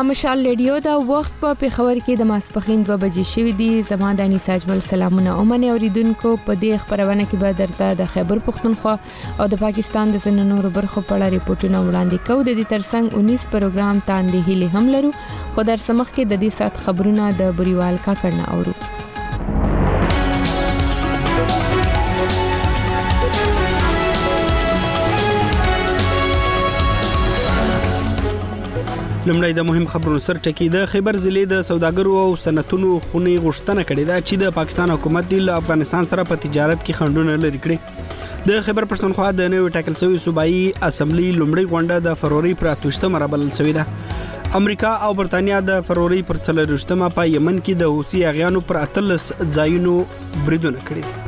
د مشال ریډیو د وخت په پیښور کې د ماسپخین 2 بجې شوې دي. زما د انیس اجمل سلامونه اومنه اوریدونکو. په دې خبرونه کې به درته د خیبر پختونخوا او د پاکستان د ځینو نورو برخو په اړه ریپورتونه وړاندې کوو. د دې ترڅنګ 19 پروګرام تاندې هلي هم لرو، خو در سمخ کې د دې سات خبرونه د بریوال کا کرنا اورو. لمړی د مهم خبرونو سر ټکی. د خیبر ضلع د سوداګرو او صنعتونو خونی غوښتنه کړې ده چې د پاکستان حکومت له افغانستان سره په تجارت کې خنډونه لري کړي. د خیبر پښتونخوا د نوې ټاکل شوی صوبایي اسمبلی لمړی غونډه د فروری پر 28 رابلل شوې ده. امریکا او برتانیا د فروری پر 30 په یمن کې د حوثي اغیانو پر 13 ځایونو بریدونه کړي.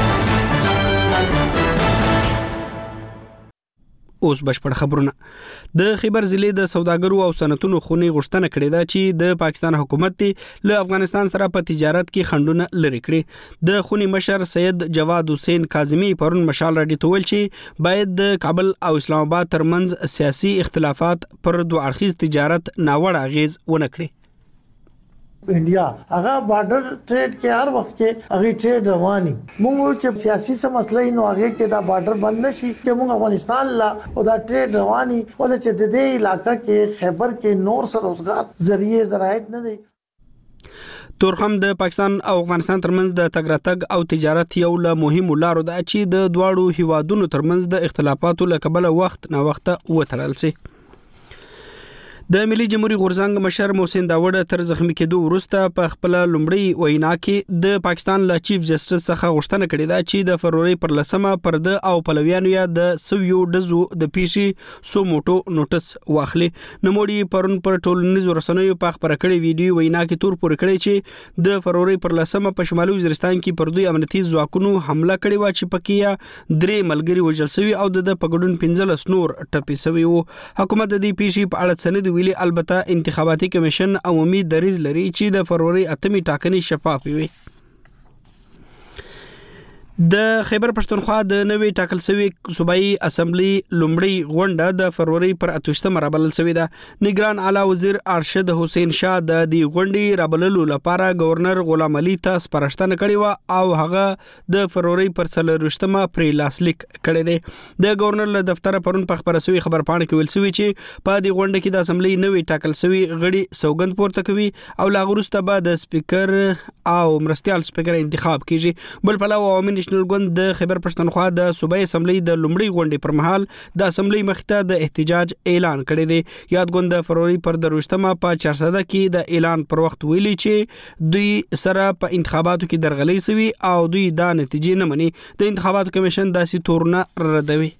اوس بشپړ خبرونه. د خیبر ضلع د سوداګرو او صنعتونو خونی غوښتنه کړې ده چې د پاکستان حکومت له افغانستان سره په تجارت کې خنډونه لري کړي. د خونی مشر سید جواد حسین کاظمی پرون مشال راډیو ته ویل چې باید د کابل او اسلام آباد ترمنځ سیاسي اختلافات پر دوه اړخیز تجارت ناوړه اغیز ونه کړي. انډیا هغه بارډر ټریډ کې هر وخت کې هغه ټریډ رواني موږ چې سیاسي څه مسلې نو هغه کې دا بارډر بند نشي چې موږ افغانستان لا او دا ټریډ رواني ولې چې د دې علاقې کې خیبر کې نور سره روزګار ذریعہ ذرایت نه دي. تورخم د پاکستان او افغانستان ترمنځ د تګ راتګ او تجارت یو له مهمو لارو ده چې د دواړو هیوادونو ترمنځ د اختلافاتو له کبله وخت نه وخت وتړل شي. د ملي جمهوریت غورځنګ مشر محسن داوود تر زخمی کېدو وروسته په خپل لومړی وینا کې د پاکستان له چیف جسټس څخه غوښتنه کړې ده چې د فروری پر 10 پر د او پلویانو یا د سویو دزو د پیشي سو موټو نوټس واخلي. نموړي پرون پر ټولنیزو رسنیو په خبره کړې ویډیو وینا کې تور پورې کړې چې د فروری پر 10 په شمالي وزیرستان کې پر دوی امنیتي ځواکونو حمله کړې و چې پکې 3 ملګري وژل شوي او د پګډون 15 نور ټپي شوي وو. حکومت د دې پیشي په اړه سند ویلي، البته انتخاباتي کمیشن عمومي دریځ لري چې د فروری 8 ټاکنې شفاف وي. د خیبر پښتونخوا د نوې ټاکل شوی صوبایي اسمبلی لومړی غونډه د فروری پر 28 رابلل شوې ده. نگران اعلی وزیر ارشد حسین شاه د دې غونډې رابللو لپاره گورنر غلام علي ته سپارښتنه کړې و او هغه د فروری پر 30 پر لاسلیک کړی دی. د گورنر له دفتر پرون په خبره شوی خبر پاڼه کې ویل شوی چې په دې غونډه کې د اسمبلی نوې ټاکل شوی غړي سوګند پورته کوي او لا وروسته به د سپیکر او مرستيال سپیکر انتخاب کیږي. بل پلو عوامي ګوند د خیبر پښتونخوا د صوبایي اسمبلی د لومړی غونډې پر مهال د اسمبلی مخته د احتجاج اعلان کړی دی. یاد ګوند د فروری پر 30 په 400 کې د اعلان پر وخت ویلي چې دوی سره په انتخاباتو کې درغلي سوي او دوی دا نتیجې نه مني. د انتخاباتو کمیشن داسې تورونه ردوي.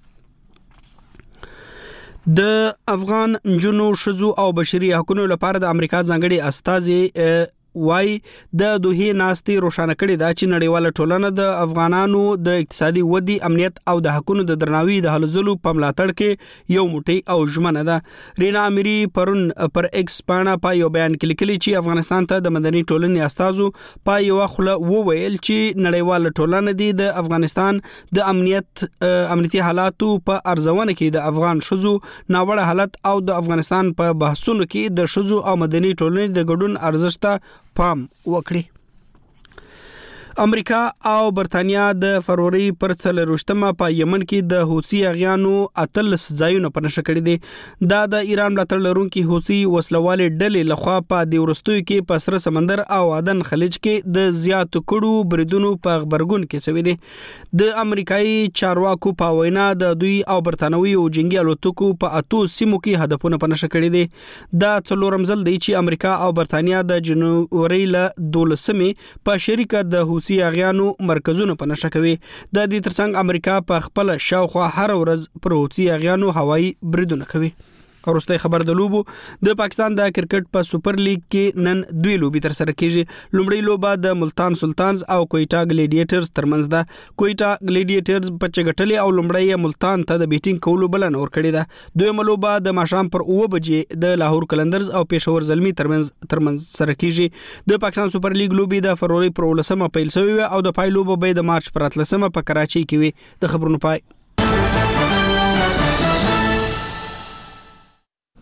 د افغان جنو شذو او بشري حقوقو لپاره د امریکا ځانګړي استازي وای د دوه ناستي روښانه کړي دا چې نړیواله ټولنه د افغانانو د اقتصادي ودی، امنیت او د حقوقو د درناوي د حلزلو په ملاتړ کې یو موټی او ژمنه ده. رینا اميري پرون پر ایکس پاڼه په یو بیان کې لیکلي چې افغانستان ته د مدني ټولنې استازو په یو خله وویل چې نړیواله ټولنه د افغانستان د امنیتي حالاتو په ارزونه کې د افغان شذو ناوړه حالت او د افغانستان په بحثونو کې د شذو او مدني ټولنې د ګډون ارزښت پام وکړي. امریکا او برتانیا د فروری پر 30 په یمن کې د حوثي اغیانو 13 ځایونه په نشه کړي دي. دا د ایران ملاتړ لرونکي حوثي وسلوال ډلې لخوا په د ورستوي کې په سره سمندر او عدن خلیج کې د زیاتو کړو بریدونو په خبرګون کې شوی دي. د امریکایي چارواکو په وینا د دوی او برتانوي او جنگي الوتکو په 8 سیمو کې هدفونه په نشه کړي دي. دا څلورم ځل دی چې امریکا او برتانیا د جنوري له 12 په شریکه د حوثي اغیانو مرکزونه په نشه کوي. د دې ترڅنګ امریکا په خپل شاوخوا هر ورځ پر حوثي اغیانو هوایي بریدونه کوي. ورسته خبر د لوبو د پاکستان د کرکټ په سپر لیګ کې نن دوی لوبي تر سره کیږي. لومړی لوبه د ملتان سلطانز او کویټا ګلیډیټرز ترمنځ ده. کویټا ګلیډیټرز په چغټلې او لومړی ملتان ته د بیټینګ کولو بلنه ورکړې ده. دویمه لوبه د ماښام پر 9 بجې د لاهور کلندرز او پېښور زلمی ترمنځ سره کیږي. د پاکستان سپر لیګ لوبي د فروری پر 19 پیل شوی او د پای لوبه به د مارچ پر 13 په کراچۍ کې وي. د خبرونو پای.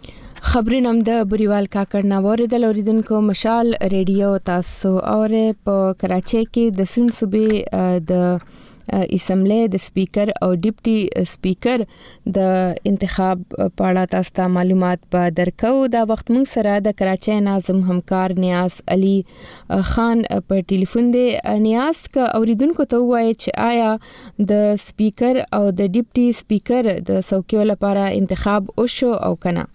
خبرونه د بریوال کاکړ ناوړه د اوریدونکو مشال ریډیو تاسو اور په کراچۍ کې د سن صوبې د اسمبلی د سپیکر او ډیپټي سپیکر د انتخاب په اړه تاسو ته معلومات به درکو. دا وخت موږ سره د کراچۍ ناظم همکار نیاز علي خان په ټلیفون دی. نیاز کا اوریدونکو ته وایي چې آیا د سپیکر او د ډیپټي سپیکر د څوکیو لپاره انتخاب وشو او کنه؟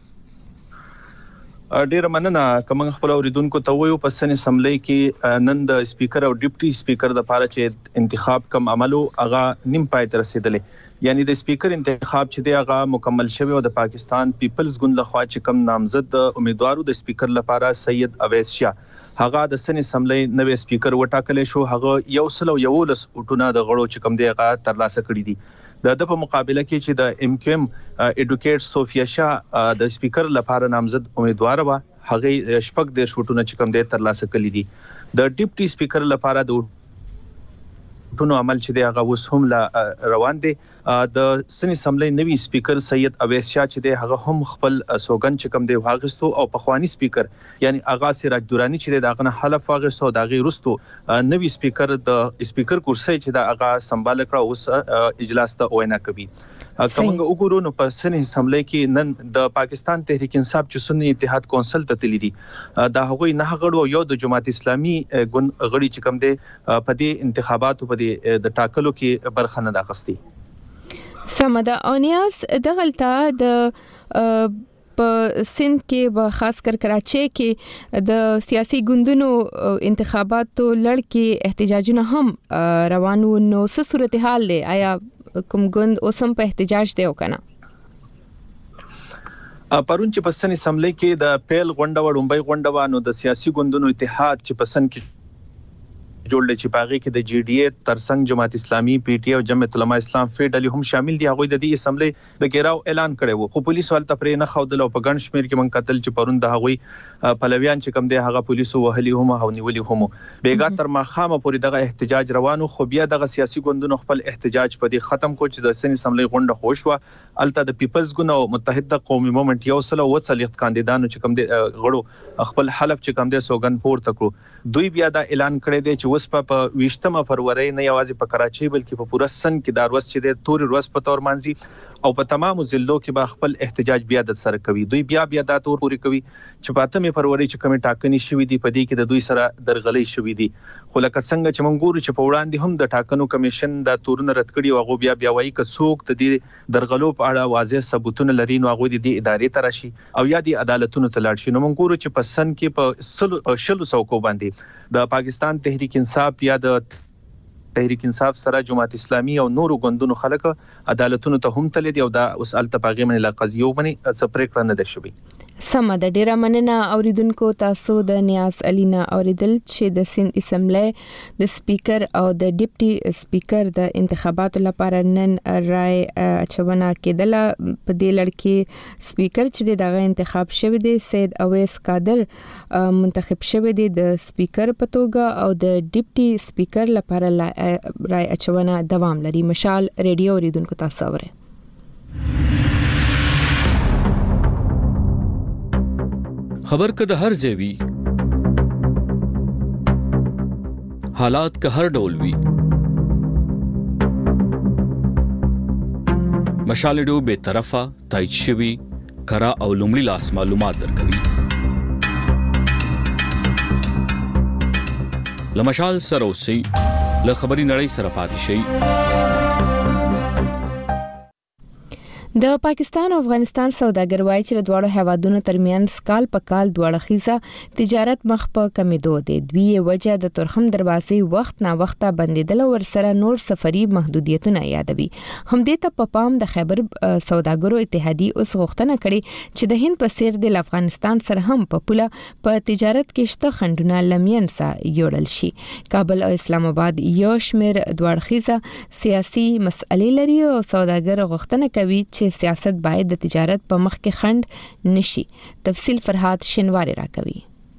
ډیر مننه. کوم خپل اوریدونکو ته وایو په سن اسمبلی کې نن د سپیکر او ډیپټي سپیکر د لپاره چې انتخاب کم عملو هغه نیم پای ته رسیدلې. یعنی د سپیکر انتخاب چې دی هغه مکمل شوی او د پاکستان پیپلز ګوند لخوا چې کم نامزد امیدوارو د سپیکر لپاره سید اویس شاه هغه د سن اسمبلی نوې سپیکر وټاکل شو. هغه 111 وټونه د غړو چې کم دی هغه ترلاسه کړی دي. د په مقابله کې چې د ام کیو ام اډوکیټ صوفیا شاه د سپیکر لپاره نامزد امیدوار و هغه شپږ د شوټونه چې کم دی ترلاسه کړی دي. د ډیپټي سپیکر لپاره د ټونو عمل چې دی هغه اوس هم روان دي. د سن اسمبلی نوی سپیکر سید اویس شاه چې دی هغه هم خپل سوګن چې کم دی واغستو او پخوانی سپیکر یعنی آغا سراج دورانی چې دی دغه حلف واغستو د غیر رستو نوی سپیکر د سپیکر کرسي چې دا هغه سمبال کړ اوس اجلاس ته وینا کوي. کومه وګورو نو په سن اسمبلی کې نن د پاکستان تحریک انصاف چې سنی اتحاد کونسل ته تللی دي دا هغوی نه غړو یو د جماعت اسلامي ګوند غړي چې کم دی په دې انتخاباتو د ټاکلو کې برخه نه اخیستي. سمدا اونیاس دغلطه د په سند کې به خاص کر کراچۍ کې د سیاسي ګوندونو انتخاباتو لړ کې احتجاجونه هم روانو. نو څه صورتحال دی؟ آیا کوم ګوند اوسم په احتجاج دی او کنه؟ پرون چې په سن اسمبلی کې د پیل غونډه وډمبای غونډه وانه د سیاسي ګوندونو اتحاد چې په سن کې جوړل چې پاغي کې د جی ډی اے ترڅنګ جماعت اسلامي پی ټی او جمعیت علماء اسلام فیډل هم شامل دي. هغه د دې اسمبلی د ګیراو اعلان کړي وو خو پولیسو ولته پرې نه خودل او په ګڼ شمیر کې من قتل چې پرون د هغه پلویان چې کم دی هغه پولیسو وهلي هم او نیولي هم بیګا تر ماخامه پورې دغه احتجاج روانو. خو بیا دغه سیاسي ګوندونو خپل احتجاج په دې ختم کو چې د سن اسمبلی غونډه خوشوه الته د پیپلز ګوند او متحده قومي مومنت یو سل او څلېخت کاندیدانو چې کم دی غړو خپل حلف چې کم دی سوګن پورته کړو. دوی بیا دا اعلان کړی دی چې وس په 20 فروری نه یوازې په کراچۍ بلکې په پوره سن کې دا ورځ چې د تور ورځ په تور مانځي او په تمامو ضلعو کې به خپل احتجاج بیا د سره کوي. دوی بیا دا تور پوری کوي چې په 8 فروری چې کومه ټاکنې شوې دي په دې کې د دوی سره درغلې شوې دي. خو لکه څنګه چې مونږ ګورو چې په وړاندې هم د ټاکنو کمیشن دا تورونه رد کړي او هغه بیا وایي ک څوک د دې درغلو په اړه واضح ثبوتونه لري نو هغه د دې ادارې ته راشي او یا د عدالتونو ته لاړ شي. نو مونږ ګورو چې په سن کې په شلو څوکو باندې د پاکستان تحریک انصاف یا د تحریک انصاف سره جماعت اسلامي او نورو ګوندونو خلک عدالتونو ته هم تللی دي او دا اوس الته پاغي من لقضیو باندې سپریک نه ده شوی. سم د ډیره مننه اوریدونکو تاسو د نیاز علینا اوریدل چې د سند اسمبلی د سپیکر او د ډیپټي سپیکر د انتخاباتو لپاره نن رائے اچونه کېدله. په دې لړ کې سپیکر چې دغه انتخاب شوی دی سید اویس قادر منتخب شوی دی د سپیکر په توګه او د ډیپټي سپیکر لپاره رائے اچونه دوام لري. مشال ریډیو اوریدونکو تاسو اوره خبر که د هر ځای وي حالات که هر ډول وي مشال ډو به طرفه تایید شوی کرا او لومړی لاس معلومات درکوي. لمشال سره اوسئ له خبري نړۍ سره پاتې شئ. د پاکستان او افغانستان سوداګر وایي چې د دوه هیوادونو ترمنځ کال په کال دوه خيزه تجارت مخ په کمیدو دي. دوی وجه د ترخم دروازې وخت نا وخت بندیدل ور سره نور سفري محدودیتونه یادوي. هم دې ته په پام د خیبر سوداګرو اتحادیه اوس غوښتنه کړې چې د هند په سیر د افغانستان سره هم په پوله په تجارت کې شته خندونه لمین سره جوړل شي. کابل او اسلام آباد یو شمیر دوه خيزه سیاسي مسئلې لري او سوداګر غوښتنه کوي چې سیاست باید د تجارت په مخ کې خند نشي. تفصیل فرهاد شنواری راکوي.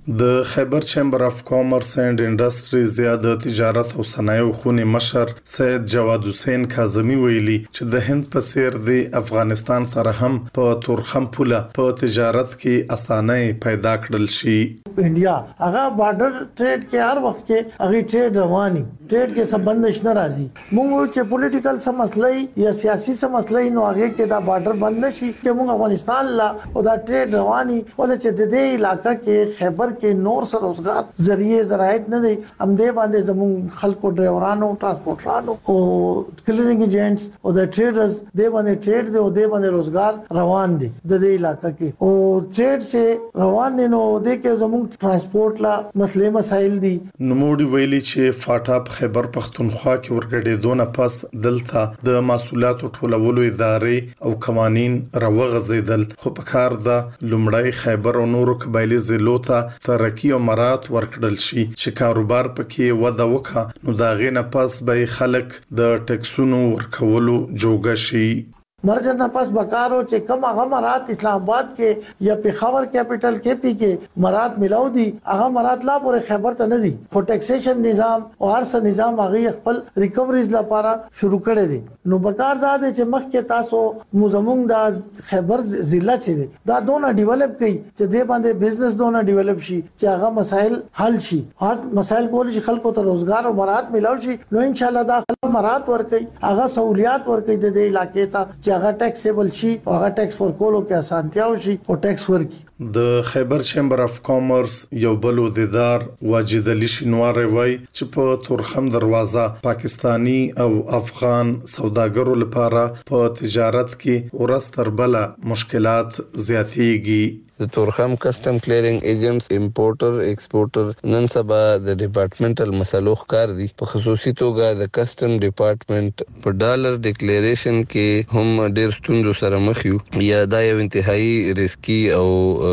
د خیبر چیمبر اف کامرس اینڈ انډستریز یا د تجارت او صنایعو خونې مشر سید جواد حسین کاظمی ویلي چې د هند په څیر د افغانستان سره هم په تورخم پوله په تجارت کې اسانۍ پیدا کړل شي. انډیا هغه بارډر ټریډ کې هر وخت کې هغه ټریډ رواني ټریډ کې څه بندش نه راځي. موږ چې پولیټیکل څه مسلې یا سیاسي څه مسلې نو هغه کې دا بارډر بند نشي چې موږ افغانستان لا او دا ټریډ رواني ولې چې د دې علاقې کې خیبر کې نور سره روزګار ذریعہ زراعت نه دی هم دې باندې زموږ خلکو ډرایورانو ترانسپورټرانو او کلینینګ ایجنټس او د ټریډرز دې باندې ټریډ دی او دې باندې روزګار روان دي د دې علاقې کې او ټریډ سے روان دي نو دې کې زموږ ترانسپورټ لا مسلې مسایل دي. نوموړي ویلي چې فاټا په خیبر پښتونخوا کې ورګډېدونه پس دلته د محصولاتو ټولولو ادارې او قوانین راوغځیدل خو په کار د لومړی خیبر او نورو قبایلی ضلعو ته ترقی او مرات ورکړل شي چې کاروبار پکې وده وکړي نو دا غینه پس به خلک د ټیکسونو ورکولو جوګه شي. مرجر نه پس بکارو چې کم هغه مرات اسلام آباد کې یا پیښور کیپټل کې پی کې مرات ملاو دي هغه مرات لا پورې خیبر ته نه دي خو ټیکسیشن نظام او هر څه نظام هغه خپل ریکوریز لپاره شروع کړي دي. نو بکار دا دي چې مخکې تاسو موزمون د خیبر ضلع چې دا دونه ډیولپ کړي چې دې باندې بزنس دونه ډیولپ شي چې هغه مسایل حل شي هغه مسایل کول شي خلکو ته روزګار او مرات ملاو شي نو ان شاء الله دا مرات ورکړي هغه سہولیات ورکړي د دې علاقې ته هغه ټیکسیبل شي او هغه ټیکس ورکولو کې اسانتیا وشي او ټیکس ورکړي. د خیبر چیمبر اف کامرس یو بل عہدیدار واجد علي شینواری وایي چې په تورخم دروازه پاکستانی او افغان سوداګرو لپاره په تجارت کې ورځ تر بله مشکلات زیاتېږي. د تورخم کسٹم کلیرینګ ایجنټس امپورټر ایکسپورټر نن سبا د ډپارټمنټل مسلو ښکار دي په خصوصي توګه د کسٹم ډپارټمنټ په ډالر ډیکلیریشن کې هم ډېر ستونزو سره مخ یو یا دا یو انتهایی ریسکی او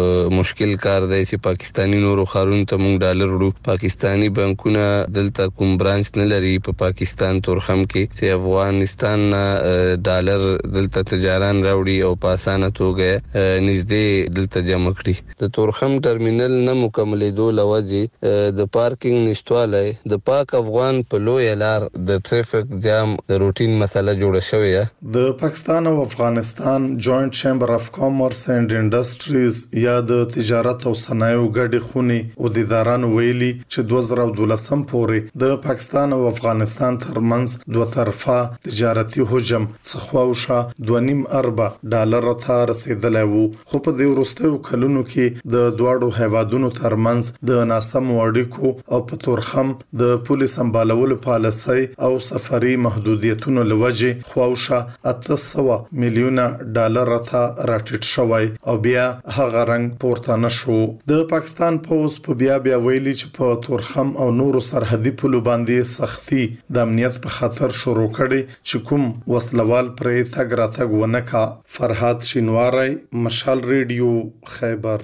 مشکل کار دی چې پاکستانی نورو خارونو ته موږ ډالر وړو. پاکستانی بانکونه دلته کوم برانچ نه لري په پاکستان تورخم کې چې افغانستان ډالر دلته تجاران راوړي او په اسانه توګه نږدې دلته مکړي. د تورخم ټرمینل نه مکملېدو لوجه د پارکینګ نشټوالی د پاک افغان په لوی لار د ټریفیک جام د روټین مسله جوړه شوې ده. د پاکستان او افغانستان جوائنٹ چیمبر اف کامرس اینڈ انډستریز یا د تجارت او صنایعو ګډې خونې عہدیدارانو ویلي چې 2012 پورې د پاکستان او افغانستان ترمنځ دوه طرفه تجارتي حجم څخه 2.5 ارب ډالر ته رسیدلی وو خو په دې وروستیو کلونو کې د دواړو هیوادونو ترمنځ د ناسم اړیکو او په تورخم د پولیس سمبالولو پالیسۍ او سفري محدودیتونو لوجه خواوشه 800 میلیونه ډالر ته راټیټ شوی او بیا هغه رنګ پورته نشو. د پاکستان پوز په بیا ویلي چې په تورخم او نورو سرحدي پولو باندې سختي د امنیت په خاطر شروع کړي چې کوم وسلوال پرې تګ راتګ ونکا. فرحات شینواری مشال ریډیو خیبر.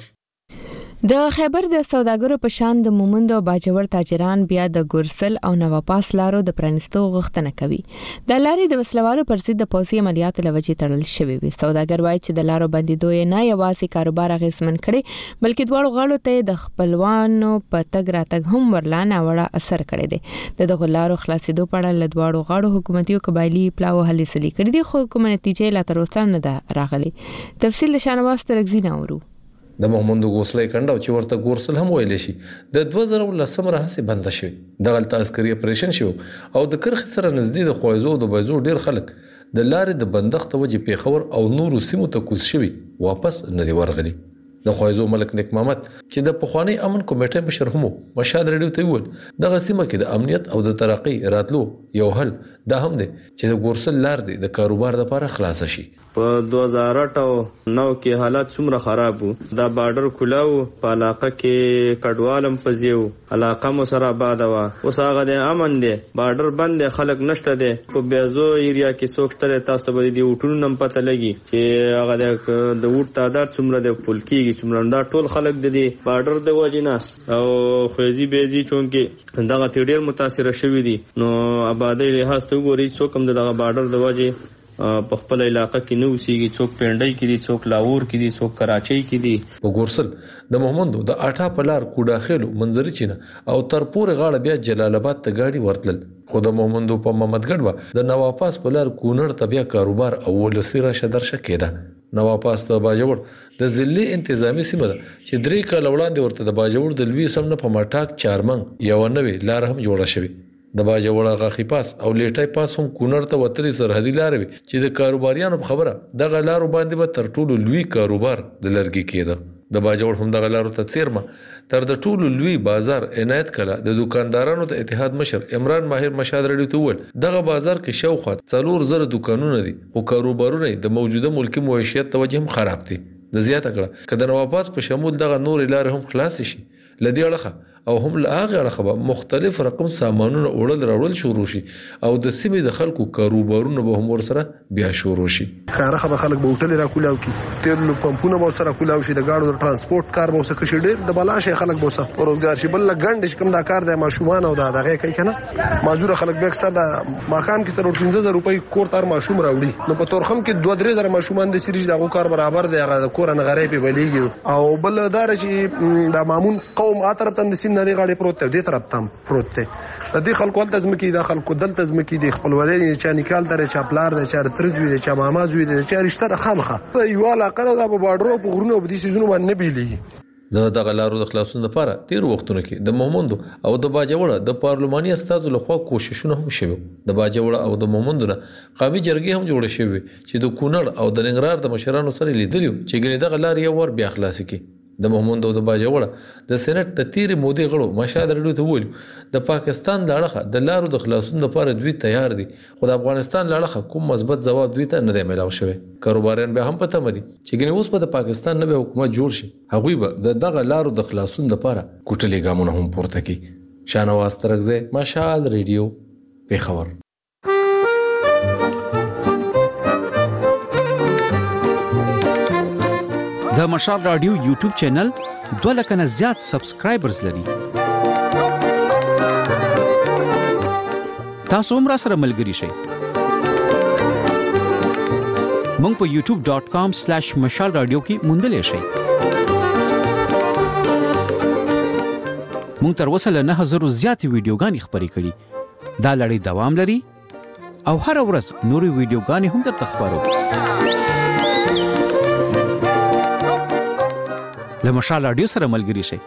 د خیبر د سوداګرو په شان د مومند او باجوړ تاجران بیا د ګورسل او نواپاس لارو د پرانستو غوښتنه کوي. د لارې د وسلوالو پر ضد د پوځي عملیاتو لوجې تړل شوی وي. سوداګر وایي چې د لارو بندیدو یې نه یوازې کاروبار اغیزمن کړي بلکې دواړو غاړو ته د خپلوانو په تګ راتګ هم ورلانه وړه اثر کړی دی. د دغه لارو خلاصېدو په اړه له دواړو غاړو حکومتي او قبایلی پلاو هلې سلې کړي دي خو کومه نتیجه لا تر اوسه نه ده راغلي. تفصیل شانواز ترغزینا ورو. د محمد ګوسلې کنده چې ورته ګورسل هم ویل شي د 2010 راهسي بند شوی د غلط عسکري اپریشن شو او د کرخ سره نږدې د خوایزو او د بایزو ډیر خلک د لارې د بندښت وجې پیښور او نورو سیمو ته کوز شوی واپس نه دی ورغلي. د خوایزو ملک نیک محمد چې د پخوانی امن کمیټې مشر هم مشهد ریډیو ته ویل دغه سیمه کې د امنیت او د ترقی راتلو یو حل دا هم دی چې د ګورسل لار دی د کاروبار لپاره خلاص شي. په 2008 او 9 کې حالات څومره خراب وو دا بارډر کلاو په علاقه کې کډوالم فزیو علاقه مو سره آباد وا اوس هغه د امن دی بارډر بند خلک نشته دی په بیازو ایریا کې څوک تر تاسو به دی وټونو نم پته لګي چې هغه د وټ تعداد څومره د پول کېږي څومره دا ټول خلک د دی بارډر د وجینا او خوځي بيزي چونکه دغه ډیر متاثر شوی دي نو آبادی له هاست وګوري څوک هم دغه بارډر د وجې په خپل علاقې کې نه اوسېږي، څوک پنډۍ کې دي، څوک لاهور کې دي، څوک کراچۍ کې دي. په ګورسل د محمدو د اټا په لار کوډاخېلو منځري چینه او تر پورې غاړه بیا جلال آباد ته گاډي ورتلل. خو د محمدو په محمدګړ د نواپاس په لار کونړ ته بیا کاروبار او ولسی راشه درشه کېده. نواپاس ته باجوړ د ضلعي انتظامی سیمه ده چې 3 کال وړاندې ورته د باجوړ د لوی سمنه په ماټاک چارمنګ یو نوې لار هم جوړه شوې. د باجوړ غاخي پاس او لیټای پاس هم کونړ ته وتلې سرحدي لار وي چې د کاروباریانو په خبره دغه لارو باندې به تر ټولو لوی کاروبار د لرګي کېده. د باجوړ هم دغه لارو ته څیرمه تر د ټولو لوی بازار عنایت کړه. د دکاندارانو د اتحاد مشر عمران ماهر مشاد رډیو ته وویل دغه بازار کې شاوخوا 4,000 دکانونه دي خو کاروبارونه د موجوده ملکی معیشت توجه هم خراب دي. د زیاته کړه کله نواپاس په شمول دغه نور لارې هم خلاص شي لدی اړخه او هم له هغه اړخه مختلف رقم سامانونه وړل راوړل شروع شي او د سیمې د خلکو کاروبارونه به هم ورسره بیا شروع شي. کارخه به خلک به هوټل راکولاو کی تیل پمپونه به سره کولاو شي د گاډو د ترانسپورت کار به وسه کشي ډېر د بلاشه خلک به وسه روزګار شي. بل لګند کوم دا کار د ماشومان او دغه کوي کنه مازور خلک به اکثر د ماقام کې تر 15000 روپۍ کور تر ماشوم راوړي نو په تورخم کې 2-3 ماشومان د سریج دغه کار برابر دی هغه کور نه غریب بلیږي او بل دار چې د مامون قوم اطرف تم د سین نه غاړي پروت دی طرف تم پروت دی د دې خلکو د ځمکې د خلکو دلته ځمکې د خپل ولې چې نکال درې چاپلار د چار ترزوی د چا مامازوی د چا رشتہ خامخه یو علاقه د بارډرو په غرونو په دې سيزونو باندې بیلېږي. دغه لارو د خلاصون لپاره تیر وختونو کې د محمدو او د باجوړ د پارلماني استازو لخوا کوششونه هم شوي. د باجوړ او د محمدو نه قومي جرګې هم جوړ شوي چې د کونړ او د ننګرهار د مشرانو سره لیدلی چې ګنې دغه لار یو ور بیا خلاص کی. د محمد او د باجوړ د سېنات د تیرې مودې غړو مشاد رډیو ته ویل د پاکستان لاړه د لارو د خلاصون لپاره دوی تیار دي خو د افغانستان لاړه کوم مثبت ځواب دوی ته نه دی ملاو شوی. کاروباريان به هم پته مدي چې ګنې اوس په پاکستان نه به حکومت جوړ شي هغه به دغه لارو د خلاصون لپاره کوټلې ګامونه هم پورته کوي. شانواز ترغزه مشال رډیو پیښور. د مشال رادیو یوټیوب چینل 2 لک نه زیات سبسکرایبرز لري. تاسو هم را سره ملګري شئ. مونږ په youtube.com/mashalradio کې موندلې شئ. مونږ تر اوسه له 9000 زیات ویډیوګانې خبرې کړې. دا لړۍ دوام لري او هر ورځ نورې ویډیوګانې هم درته خبرو. له مشال رادیو سره ملګري شئ.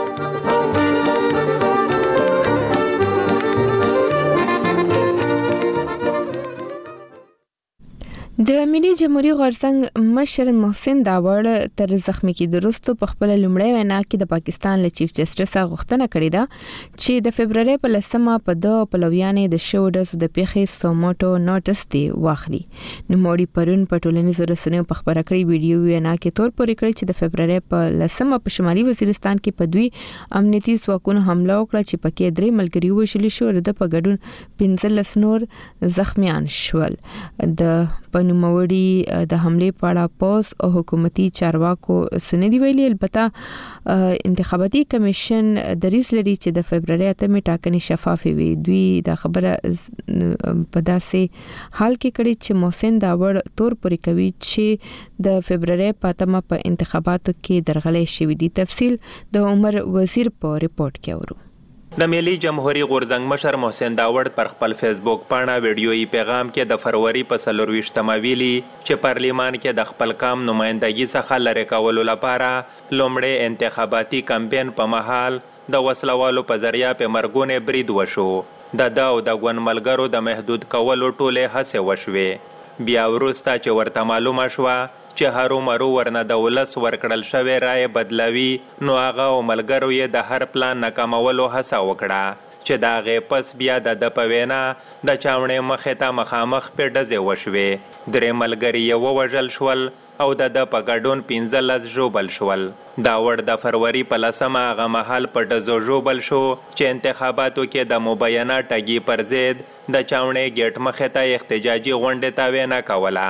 د ملي جمهوریت غورځنګ مشر محسن داوړ تر زخمی کېدو وروسته په خپل لومړی وینا کې د پاکستان له چیف جسټس غوښتنه کړې ده چې د فبرवरी په 10مه په د پلویانې د شوډس د پیښې سوموټو نوټس دی واخلي. نو موري پرون په ټولنیزو رسنیو په خبره کړې ویډیو وینا کې تور پورې کړی چې د فبرवरी په 10مه په شمالي وزیرستان کې په دوی امنیتي ځواکونو حمله وکړه چې پکې 3 ملګري وشل شو د په ګډون 15 نور زخمیان شول. د پنوموړي د حمله په اړه پوس او حکومتي چارواکو سندې ویلي. البته انتخاباتي کمیشن دریځ لري چې د فبرवरी 8مه ټاکنې شفافې وي. دوی دا خبره په داسې حال کې کړي چې محسن داوړ تور پورې کوي چې د فبرवरी 8مه په انتخاباتو کې درغلې شوې دي. تفصیل د عمر وزیر په ریپورت کې اورو. د ملي جمهوریت غورځنګ مشر محسن داوړ پر خپل فیسبوک پاڼه ویډیويي پیغام کې د فروری په 24مه ویلي چې پارلیمان کې د خپل کام نمائندګي څخه لری کولو لپاره لومړی انتخاباتي کمپاین په محل د وسلوالو په ذریعہ په مرګونه برید وشو. د داو د ګون ملګرو د محدود کولو ټوله هڅه وشوي. بیا ورسته چې ورته معلومه شوه چې هرو مرو ورنه د ولس ورکړل شوی رای بدلوي نو هغه او ملګرو یې د هر پلان ناکامولو هڅه وکړه چې دا غي پس بیا د پوینا د چاونې مخه ته مخامخ په ډزې وشوي. 3 ملګری یې ووژل شول او د په ګډون 15 ژوبل شول. دا ور د فروری په 10مه هغه محل په ډزو ژوبل شو چې انتخاباتو کې د مبینه ټګي پر ضد د چاونې ګیټ مخې ته احتجاجي غونډې ته وینا کوله.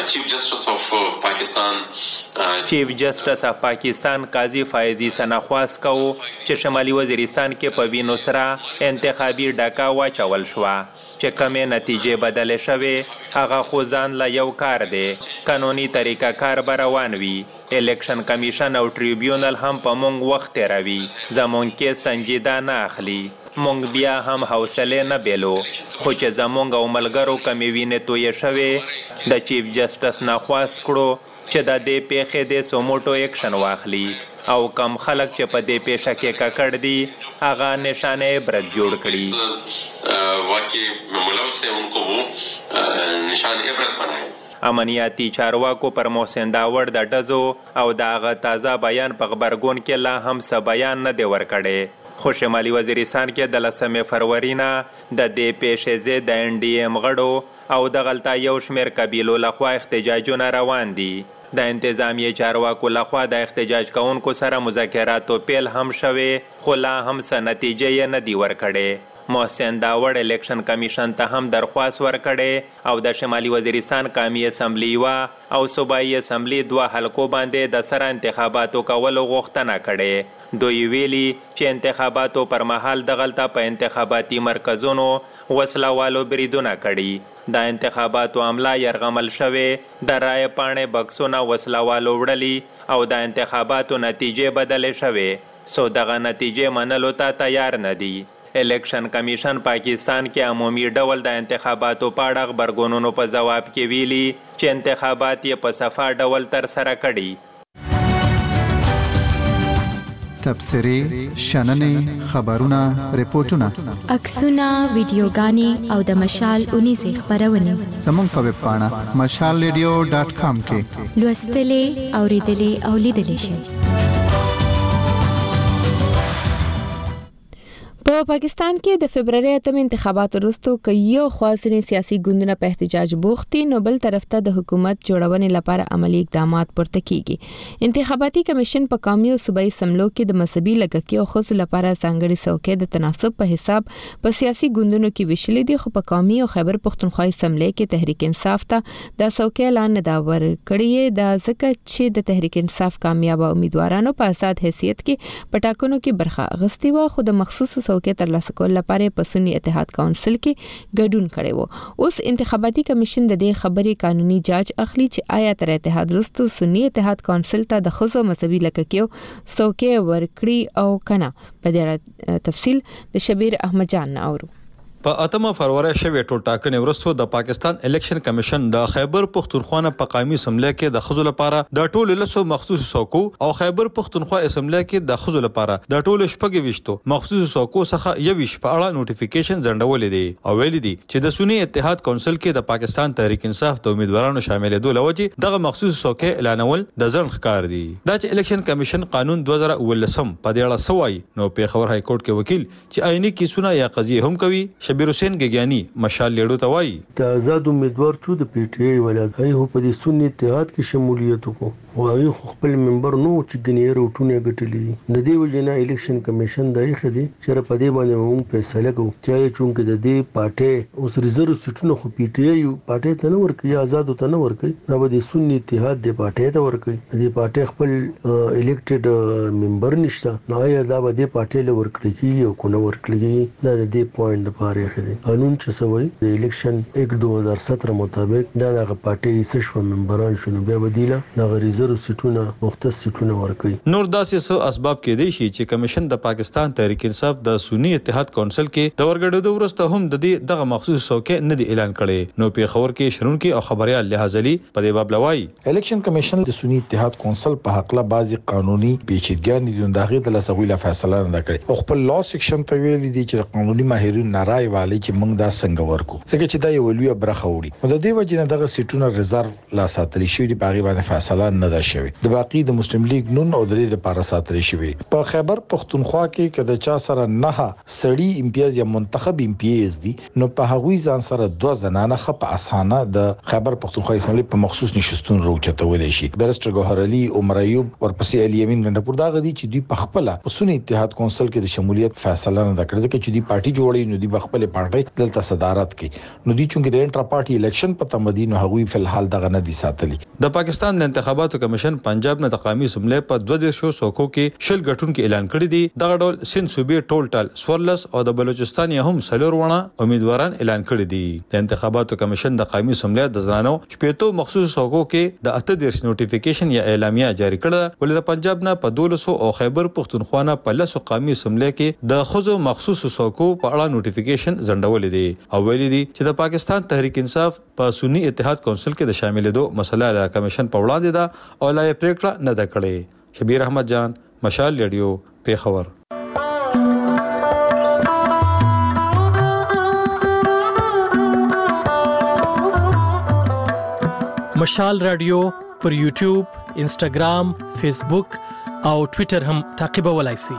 چیف جسټس اف پاکستان قاضي فایزي سناخواس کو چې شمالي وزیرستان کې په وینو سره انتخابي ډاکا واچول شوه چې کمې نتیجې بدلې شوې هغه خو ځان له یو کار دی قانوني طریقه کار به روان وي. الیکشن کمیشن او ټریبیونل هم په مونږ وخت تیروي زمونږ کې سنجیده نه اخلي. مونږ بیا هم حوصله نه بیلو خو چې زمونږ او ملګرو کمې وینې تویې شوې د چیف جسټس نه خواست کړو چې د دې پیښې د سوموټو ایکشن واخلي او کم خلک چې په دې پیښه کې ککړ دي هغه نشانه عبرت جوړ کړي. امنیاتي چارواکو پر محسن داوړ د ډزو او د هغه تازه بیان په خبرګون کې لا هم څه بیان نه دی ورکړی خو شمالي وزیرستان کې د 10 فروری نه د دې پیښې ضد د NDM غړو او د غلطه یو شمېر قبیلو لخوا احتجاجونه روان دي. د انتظامیه چارواکو لخوا د احتجاج کوونکو سره مذاکراتو پیل هم شوې خو لا هم څه نتیجه یې نه دی ورکړې. محسن داوړ الیکشن کمیشن ته هم درخواست ورکړې او د شمالي وزیرستان قومي اسمبلی او صوبایي اسمبلی 2 حلقو باندې د سره انتخاباتو کولو غوښتنه کړې. دوی ویلي چې انتخاباتو پر مهال د غلطه په انتخاباتي مرکزونو وسلوالو بریدونه کړي. د انتخاباتو عمله يرغمل شوې د رای پاڼې بکسونه وسلوالو وړلي او د انتخاباتو نتیجې بدلې شوې سو دغه نتیجې منلو ته تیار نه دي. الیکشن کمیشن پاکستان کې عمومي ډول د انتخاباتو په اړه خبرګونونو په جواب کې ویلي چې انتخابات یې په صفا ډول تر سره کړي. تبصرې، شننې، خبرونه، ریپورتونه، عکسونه، ویډیوګانې او د مشال 19 خبرونه زموږ په ویب پاڼه mashalradio.com کې لوستلې، اوریدلې او لیدلې شئ. په پاکستان کې د فبرवरी 8 انتخاباتو وروسته یو خاصه سیاسي ګوندونه په احتجاج بوختي نو بل طرف ته د حکومت جوړونې لپاره عملی اقدامات پورته کیږي. انتخاباتي کمیشن په قومي او صوبایي سملو کې د مذهبي لږکي او خصوص لپاره ځانګړي څوکۍ د تناسب په حساب په سیاسي ګوندونو کې وشلې دي خو په قومي او خیبر پښتونخوا سملې کې تحریک انصاف ته د څوکۍ اعلان نه دا ورکړی د ځکه چې د تحریک انصاف کامیاب امیدوارانو په اساس حیثیت کې پټاکنو کې برخه اخیستې و خو د مخصوص څوکۍ ترلاسه کول لپاره په سنی اتحاد کونسل کې ګډون کړي وو. اوس انتخاباتي کمیشن د دې خبرې قانوني جاج اخلي چې آیا تر اتحاد وروسته سنی اتحاد کونسل ته د خصوصي مذهبي لږکیو څوکۍ ورکړي او کنه. په دې تفصیل د شبیر احمد جان اورو. په 8 فروری شوی ټول ټاکنې وروسته د پاکستان الیکشن کمیشن د خیبر پښتونخوا په قومي اسمبلی کې د خزو لپاره د ټول لسو مخصوص څوکو او خیبر پښتونخوا اسمبلی کې د خزو لپاره د ټول شپږ مخصوص څوکو څخه یو په اړه نوټیفیکیشن ځنډولې دي او ویلي دي چې د سنی اتحاد کونسل کې د پاکستان تحریک انصاف د امیدوارانو شاملېدو لوجه دغه مخصوص څوکۍ اعلانول د ځنډ ښکار دي. دا چې الیکشن کمیشن قانون 2019 په دې اړه سوای نو پیښور های کورټ کې وکیل چې آئینی کیسونه یا قضیه هم کوي شبیر حسین ګګیانی مشال لیډو ته وایي د آزاد امیدوار چې د پی ټی آی ولادت هو په دې سنی اتحاد کې شمولیت وکړو او هغه خپل ممبر نو چې ګنیر وټونه غټلې د دې وجنه الیکشن کمیشن دای خدي چې په دې باندې موږ فیصله کوو چې چونکه د دې پارټي اوس ریزرو سټونو خو پی ټی آی پارټي ته نه ورکي آزاد ته نه ورکي نو د سنی اتحاد د پارټي ته ورکي د پارټي خپل الیکټډ ممبر نشته نو یا دا به د پارټي له ورکړي کی او کو نه ورکړي دا د دې پوینټ لپاره خدي قانون چې سوي د الیکشن 2017 مطابق دا د پارټي سشو ممبران شنو بیا بدیله د ریزرو سټونه مختص سټونه ورکي. نور داسې څه اسباب کې دي چې کمیشن د پاکستان تحریک انصاف د سنی اتحاد کونسل کې د ورګړدو وروسته هم د دې دغه مخصوص څوکۍ نه دی اعلان کړي. نو پیښور کې شرونکي او خبريال لحاظلي په دې باب لوي الیکشن کمیشن د سنی اتحاد کونسل په حق له بعضي قانوني پیچیدګیاں دي دغه د لسوي فیصله نه کړي او خپل لا سیکشن په ویلي دي چې قانوني ماهرین نارای والی چې موږ دا څنګه ورکو ځکه چې دا یو لوی برخه وړي نو د دې وجه نه دغه سیټونه ریزرو لا ساتل شي دی باغی باندې فیصله نه ده شوی د باقی د مسلم لیگ نون او د دې لپاره ساتل شي په خیبر پښتونخوا کې کده چا سره نه سړی امتیاز یا منتخب امتیاز دي نو په هغوی ځان سره 2 زنانه خپ اسانه د خیبر پښتونخوا اسمبلی په مخصوص نشستون روچتول شي. بیرسټر ګوهر علي عمر ایوب ورپسې علي امین منډپور دا غدي چې دوی په خپل په سنی اتحاد کونسل کې د شمولیت فیصله نه کړې ځکه چې دوی پارټي جوړې نو دوی خپل پارټي دلته صدارت کوي نو دي چې د انټرا پارټي الیکشن په تمدین هغوی په الحال دغه نه دي ساتلي د پاکستان د انتخاباتو کمیشن پنجاب نه تقامی سملې په 200 سوکو کې شل غټون کې اعلان کړی دی دغه ډول سند صوبې ټول سورلس او د بلوچستان یې هم سلور ونه امیدواران اعلان کړی دي د انتخاباتو کمیشن د قومي سملې د زنانو شپېتو مخصوص سوکو کې د 18 نوټیفیکیشن یا اعلامیه جاری کړه ولې د پنجاب نه په 1200 او خیبر پختونخوا نه په 10 قومي سملې کې د خزو مخصوص سوکو په اړه نوټیفیکیشن ځنډول دي او ویلي دي چې د پاکستان تحریک انصاف په سنی اتحاد کونسل کې د شاملېدو مسله له کمیشن په وړاندې ده او لا یې پریکړه نه ده کړې شبیر احمد جان مشال ریډیو پیښور مشال رادیو پر یوټیوب، انسټاګرام، فیسبوک او ټوئیټر هم تعقیبولای شئ.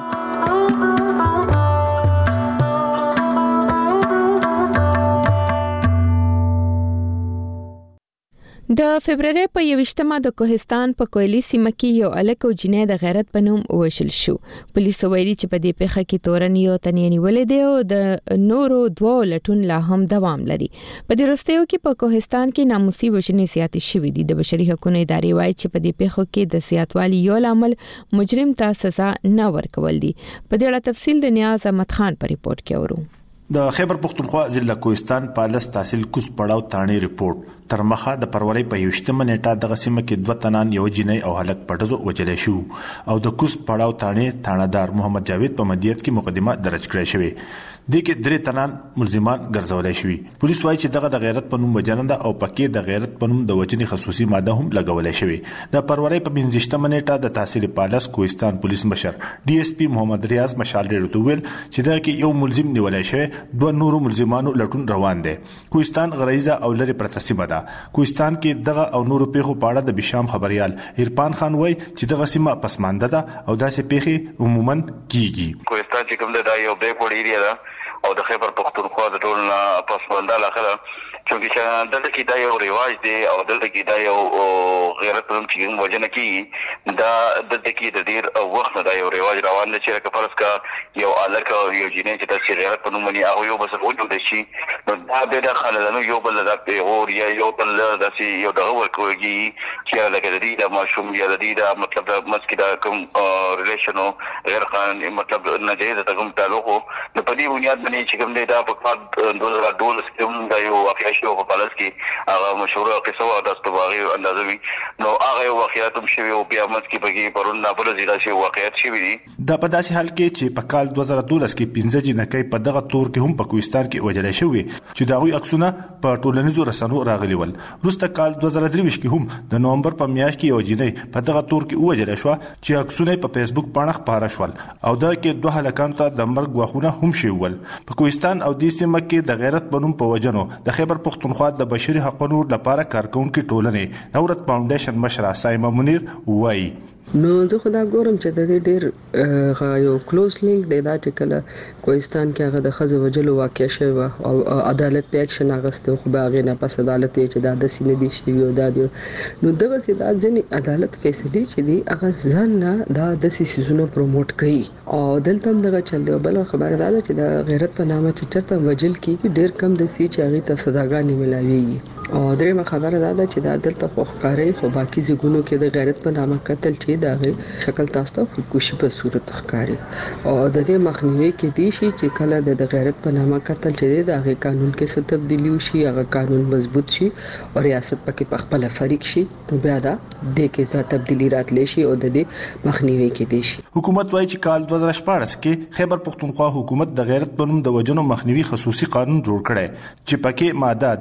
د فبرवरी په 21مه د کوهستان په کویلی سیمه کې یو الک او جنې د غیرت په نوم وشل شو. پولیس ویلي چې په دې پیښه کې تورن یو تنې نیولې دی او د نورو دوه لټون لا هم دوام لري. په دې وروستیو کې په کوهستان کې ناموسي وژنې زیاتې شوې دي. د بشري حقوقو ادارې وایي چې په دې پیښو کې د زیاتوالي یو لامل مجرم ته سزا نه ورکول دي. په دې اړه تفصیل د نیاز احمد خان په ریپورت کې اورو. د خیبر پختونخوا ضلع کوهستان پالس تحصیل کوز پړاو تانی ریپورت تر مخه د فروری په 21مه نیټه د غسیمه کې 2 تنان یو جنې او هلک پټزو وجلې شو او د کوز پړاو تانی تانادار محمد جاوید په مدیریت کې مقدمه درج کړې شوې. د کې 3 تنان ملزمان ګرځولای شوی. پولیس وایي چې دغه د غیرت په نوم وجننده او پکې د غیرت په نوم د وجنې خصوصي ماده هم لګولای شوی. د فروری په 25مه نیټه د تحصیل پالس کوهستان پولیس مشر ډي اس پی محمد ریاض مشال ډېر ویل چې دا کې یو ملزم نیولای شوی 2 نورو ملزمانو لټون روان دي. کوهستان غریزه او لری پرتسمه ده. کوهستان کې دغه او نورو پیښو په اړه د بشام خبريال عرفان خان وایي چې دغه سیمه پسمانده ده او داسې پیښې عموما کیږي. کوهستان چې کوم ده یو بیکورډ ایریا ده او د خیبر پختونخوا د ټول پسمانده لاخره چونکی چې دلته کې دا یو رواج دی او دلته کې دا یو غیرت پرم چې وجنه کې دا دلته کې د ډیر وخت دا یو رواج روان دی چې کفرس کا یو الک او یو جنې چې د غیرت په نوم باندې هغه یو بس وجود شي نو دا د خلانو یو بل د پیغور یا یو بل د یو دغه ورکوږي چې لکه د دې د ماشوم یا د دې د مطلب د مسکی د کوم ریلیشنو غیر قانوني مطلب ناجایز د کوم تعلق نو په دې بنیاد باندې چې کوم دی دا په کال 2012 کې دا یو واقعي شو په پالس کې هغه مشهور قصه و د استواغي اندازوي نو هغه واقعیت هم شوی او بیا مت کې پکې پرون نه بل زیاده شی واقعیت شوی دي. دا په داسې حال کې چې په کال 2012 کې 15 جنکې په دغه تور کې هم په کوهستان کې وجلې شوی چې دا غوي عکسونه په ټولنیزو رسنیو راغلي ول. وروسته کال 2023 کې هم د نومبر په میاشت کې یو جنې په دغه تور کې وجلې شو چې عکسونه په فیسبوک باندې خبره شول او دا کې 2 هلکان ته د مرګ غوښونه هم شوی ول. په کوهستان او د سیمه کې د غیرت بنوم په وجنو د خیبر پختونخوا د بشري حقوقو لپاره کارکونکو ټولنې نورت فاونډیشن مشر سایما منیر وایي نو زه خدا ګورم چې د دې ډېر یو کلوز لینک دی دا چې کله کوهستان کې هغه د خزو وجلو واقع شوی او عدالت په اکشن اغسته خو به هغه نه پس عدالت چې دا د سینې دی شي او دا دی نو دغه سي دا ځنې عدالت فیصله چې دی هغه ځان نه دا د سيسونو پروموټ کوي او دلته هم دغه چل دی بل خبره ده چې د غیرت په نامه چې چرته وجل کیږي ډېر کم د سي چې هغه ته سزاګانې ملایوي او درېمه خبره ده چې دا دلته خوخکاری خو باقي ځګونو کې د غیرت په نامه قتل چې دغه شکل تاسو ته خودکشي په صورت ښکاري او د دې مخنیوي کې دي شي چې کله د غیرت په نامه قتل چې دغه قانون کې څه تبدیلی وشي هغه قانون مضبوط شي او ریاست پکې په خپل فریق شي نو بیا دا د کې په تبدیلی راتلی شي او د دې مخنیوي کې دي شي. حکومت وایي چې کال 2014 کې خیبر پختونخوا حکومت د غیرت په نوم د وجنو مخنیوي خصوصي قانون جوړ کړی چې پکې ماده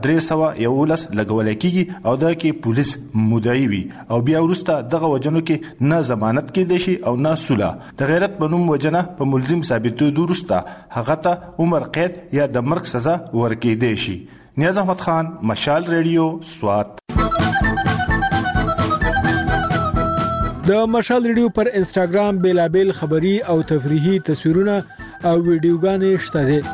311 لګول کېږي او دا کې پولیس مدعي وي او بیا وروسته دغه وجنو کې نه ضمانت کې دي شي او نه سولا. د غیرت بنوم وجنه په ملزم ثابتېدو وروسته هغه ته عمر قید یا د مرګ سزا ورکې دي شي. نیاز احمد خان مشال ریډیو سوات. د مشال ریډیو پر انسټاګرام بیلابل خبری او تفریحي تصویرونه او ویډیوګانې شته دي.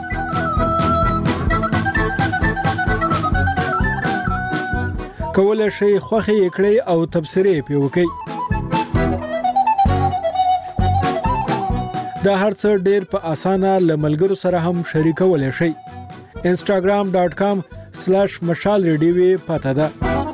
کولای شئ خوښي کړئ او تبصرې پې وکړئ. دا هر څه ډیر په اسانه لملګرو سره هم شریکولای شئ. instagram.com/مشال ریډیو پته ده.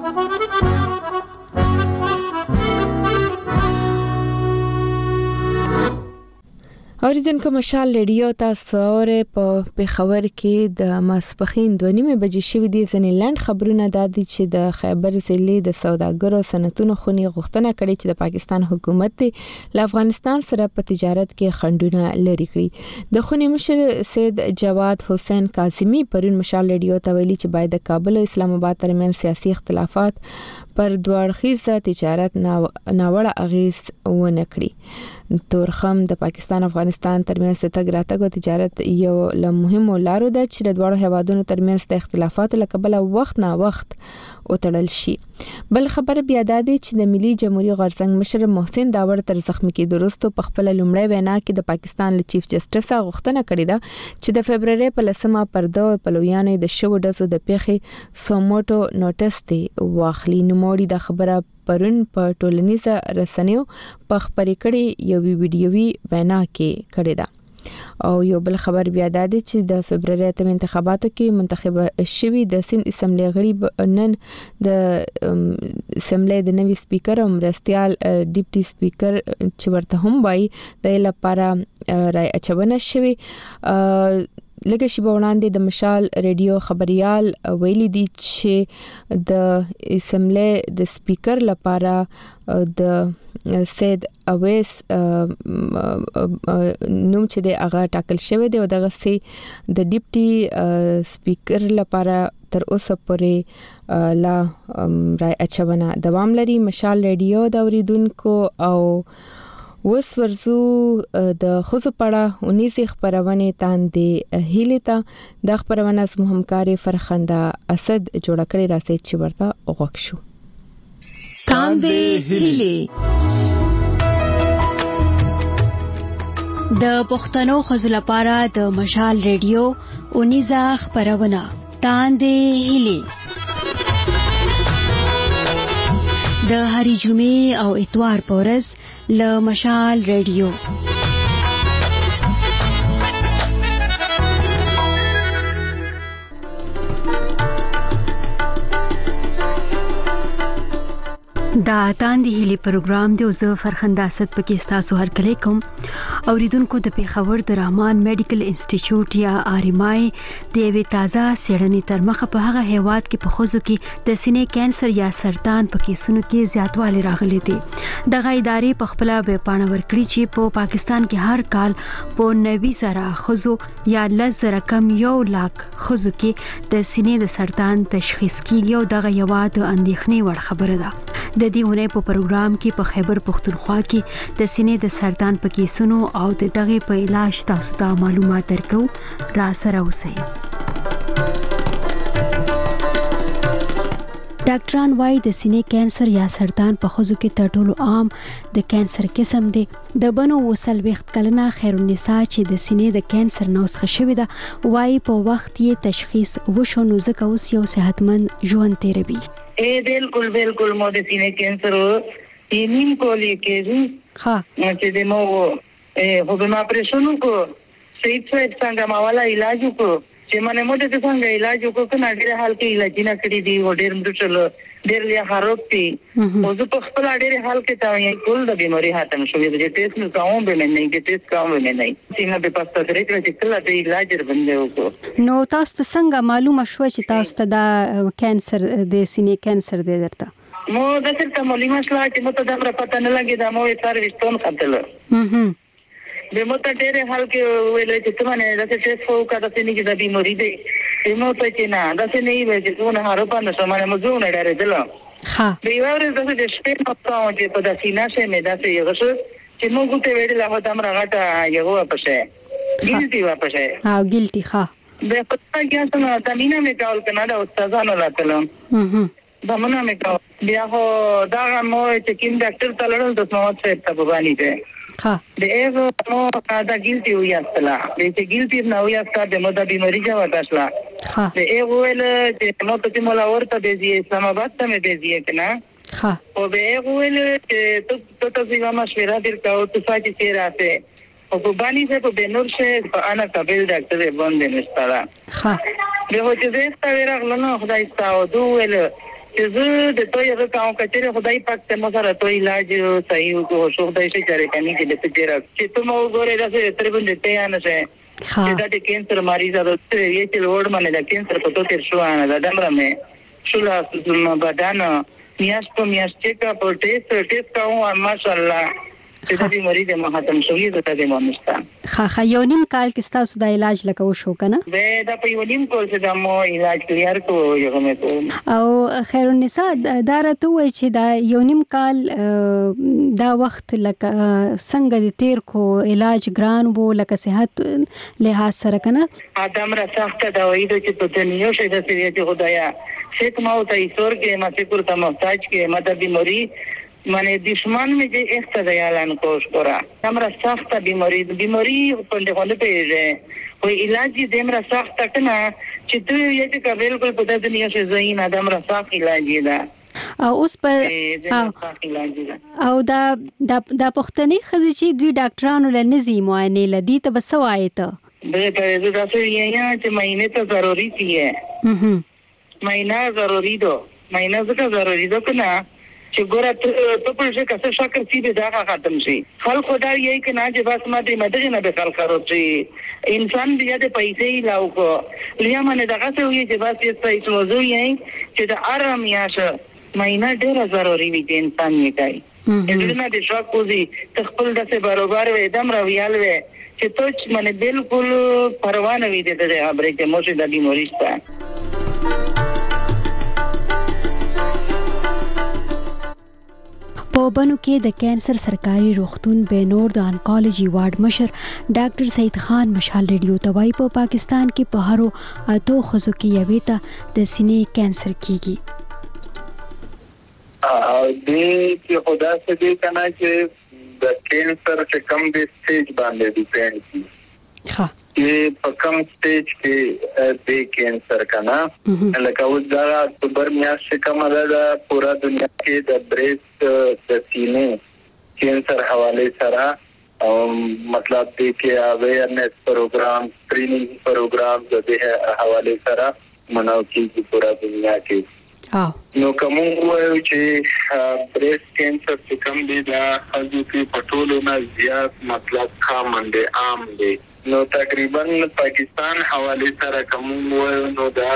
اوریدونکو مشال ریډیو تاسو اوره په پیښور کې د ماسپخین 2:30 بجې شوې دي. ځنې لاند خبرونه د دې چې د خیبر ضلع د سوداګرو صنعتونو خونی غوښتنه کړې چې د پاکستان حکومت له افغانستان سره په تجارت کې خنډونه لري کړی. د خونی مشر سید جواد حسین کاظمی پرون مشال ریډیو ته ویلي چې باید د کابل او اسلام آباد ترمن سیاسي اختلافات پر دوړخیزه تجارت ناوړه اغیز ونه کړي. تورخم د پاکستان افغانستان ترمنځ تګ راتګ او تجارت یو له مهمو لارو ده چې د دوه هیوادونو ترمنځ د اختلافاتو لکبل وخت نه وخت وتړل شي. بل خبر بیا د دې چې د ملي جمهوریت غورزنګ مشر محسن داور تر زخمی کې درستو په خپل لومړی وینا کې د پاکستان له چیف جسټس غوښتنه کړې ده چې د فبرवरी په 10مه پرده پلویانو د شو ډزو د پیخي سوموټو نوټس دی واخلي. نوموړي د خبره پرون په ټولنیزه رسنیو په خبرې کړي یو ویډیوي وینا کې کړې ده. او یو بل خبر بیا د دې چې د فبرवरी ته انتخاباتو کې منتخب شوی د سند اسمبلی غړي نن د اسمبلی د نوي سپیکر او مرستيال ډیپټي سپیکر چې ورته هم وایي د لپاره رای اچونه شوی. لکه شی وړاندې د مشال ریډیو خبريال ویلي دي چې د اسمبلی د سپیکر لپاره د سید اویس نوم چې د هغه ټاکل شوی دی او دغه سي د ډیپټي سپیکر لپاره تر اوسه پورې لا رای اچونه دوام لري. مشال ریډیو د اوریدونکو او وس ورزو د خوځ پړه 19 خبرونه تاندې هیلتا د خبرونه سم همکاري فرخنده اسد جوړ کړی راسي چې ورته وغوښ شو. تاندې هیلې د پښتنو خزل لپاره د مشال ریډیو 19 خبرونه تاندې هیلې د هری جمعې او اتوار پورز له مشال ریډیو. دا تاندې هلي پروګرام دی او زه فرخنده اسد پکې تاسو هر کله کوم اوریدونکو د پیښور د رحمان میډیکل انسټیټیوټ یا آرمای د وی تازه سیړنی تر مخه په هغه هیواد کې په خوځو کې د سینې کانسر یا سرطان په کیسونو کې زیاتوالی راغلی دی. دغه ادارې په خپل به پاڼه ورکړي چې په پاکستان کې هر کال په 90,000 خوځو یا 10,000 کم 1,00,000 خوځو کې د سینې د سرطان تشخیص کیږي او دغه یو د اندېښنې وړ خبره ده. د دې ونې په پروګرام کې په خیبر پختونخوا کې د سینې د سرطان په کیسونو او د دغه په علاج تاسو ته معلومات درکو. را سره اوسئ. ډاکټران وايي د سینې کانسر یا سرطان په خوځو کې تر ټولو عام د کانسر قسم دی. د بنو وصل وخت کلنه خیرالنساء چې د سینې د کانسر نوسخه شوې ده وايي په وخت یې تشخیص وشو نو ځکه اوس یو صحتمند ژوند تیروي. बिल्कुल मो de cine cancer y nim Koli के हाँ چې د مو هو به ما پرېښونو کو صحیح څنګه ما والا علاج کو چې منه مو د څنګه علاج کو کنه ډېر حال کې علاج نه کړی دی و ډېر مړ ډېر لیا خراب دي او زه په خپل ډېر حال کې تا یې کول د بیماری هاتم شوې د ټیسټ نو کوم به نه کې ټیسټ کوم به نه څنګه به پاسته درې کړی چې کله د علاج باندې وکړو. نو تاسو څنګه معلومه شو چې تاسو ته دا کانسر د سینې کانسر دی درته؟ مو د څه معلومه شو چې مو ته دا پته نه لګی دا مو یې سره وستون خپل به مو ته ډېر حال کې ویل چې ته باندې دا ټیسټ وکړه د سینې د بیماری دی مو ته چې نه دا څه نه وي چې څونه هارپا نه سمانه مو زونه ډېر دل ها بیواره د شپې نو تاو چې په داسې نشه مې داسې یو څه چې موږ ته ویل له هغه امر غټه یو واپسه ګیلټي واپسه ها ګیلټي ها به پتا کې څنګه تامینه مې کول کنه دا استادانو لاتلم دمنه مې کول بیا هو دا مو چې کیم ډاکټر تلل د سموت څخه ته بوانی ده ها د ایو مو دا ګیلټي ویا استلا د ګیلټي نو یا ستاسو د مو د بیماری جواب تاسلا ها د ایو ول چې مو ته مولا ورته د اسلام آباد ته مې دی کنه ها او به ایو ول چې ته څنګه مشوره درکاو ته ساتي راته او په باندې څه په بنور شه په انا قابل ډاکټر باندې نشتا ها به هوته دې ستاره غلنه خدای ستاسو دوه چې زه د توي رکاو کچره خدای پاک ته مو سره توي علاج صحیح کو شو خدای شي چاره کني چې د تیرا چې ته مو ګوره راځي تر باندې ته نه شه چې د کینسر مریض د یې چې لوړ باندې د کینسر په تو تر شو نه د دمره مې شولا سم بدن میاش په میاش چیک اپ ټیسټ کاوه ماشاءالله چې د دې مریض ما ختم شوې د دې مونستا خا یو نیم کال کې تاسو د علاج لکه وشو کنه به دا په یو نیم کال څخه مو علاج کلیئر کو یو مې او خیر النساء دا راته وای چې دا یو نیم کال دا وخت لکه څنګه د تیر کو علاج ګران وو لکه صحت لحاظ سره کنه ادم را سخت دا وای چې په دنیا شي د سریته خدایا شیخ ما او تایسور کې ما شکر ته محتاج کې مدد بیماری माने दुश्मन में जे एक तदयालन कोश करा हमरा सख्त बीमारी पंडे कोने पे है कोई इलाज देमरा सख्त कना चित्र ये के बिल्कुल पता नहीं है जहीन आदमरा सख्त इलाज दा اوس په او دا پختنی خزي چې دوی ډاکټرانو لنزي معاینه لدی ته بسوایته به ته دا څه یې چې مہینے ته ضروری تھی مہینہ ضروری دو مہینہ زکه ضروری دو کنا چې ګوره ته په څه کسه شکر سی به دا ختم شي خلک خدای یې کنه چې بس ما دې مدد نه به خلک راځي انسان دې د پیسې لاو کو لیا باندې دغه څه وي چې بس یې پیسې موضوع یې چې د آرام یاشه مہینہ ډېر ضروری وي چې انسان یې کوي دې نه د شوق کوزي تخپل د څه برابر وي دم راویال وي چې ته باندې بالکل پروا نه وي دې خبرې چې موږ د بیماریسته په بنو کې د کینسر سرکاري روغتون بینور د انکولوژي وارډ مشر ډاکټر سید خان مشال ریډیو توای په پاکستان کې په هرو اتو خزو کې یوې ته د سینې کینسر کیږي دې کې خدا څخه دې کنه چې د کینسر چې کم دې سټیج باندې ډیپند کی ها چې په کم سټیج کې د کینسر کنه لکه اوس دا اکتوبر میاشت کوم دا پورا دنیا کې د بریسټ د سینې کینسر حواله سره او مطلب دې کې اویرنس پروګرام ټریننګ پروګرام د دې حواله سره مناو کیږي پورا دنیا کې نو کوم وایو چې بریسټ کینسر چې کوم دی دا حالو کې پټولو نه زیات مطلب کامن دی عام دی نو تقریبا پاکستان حواله سره کوم وایو نو دا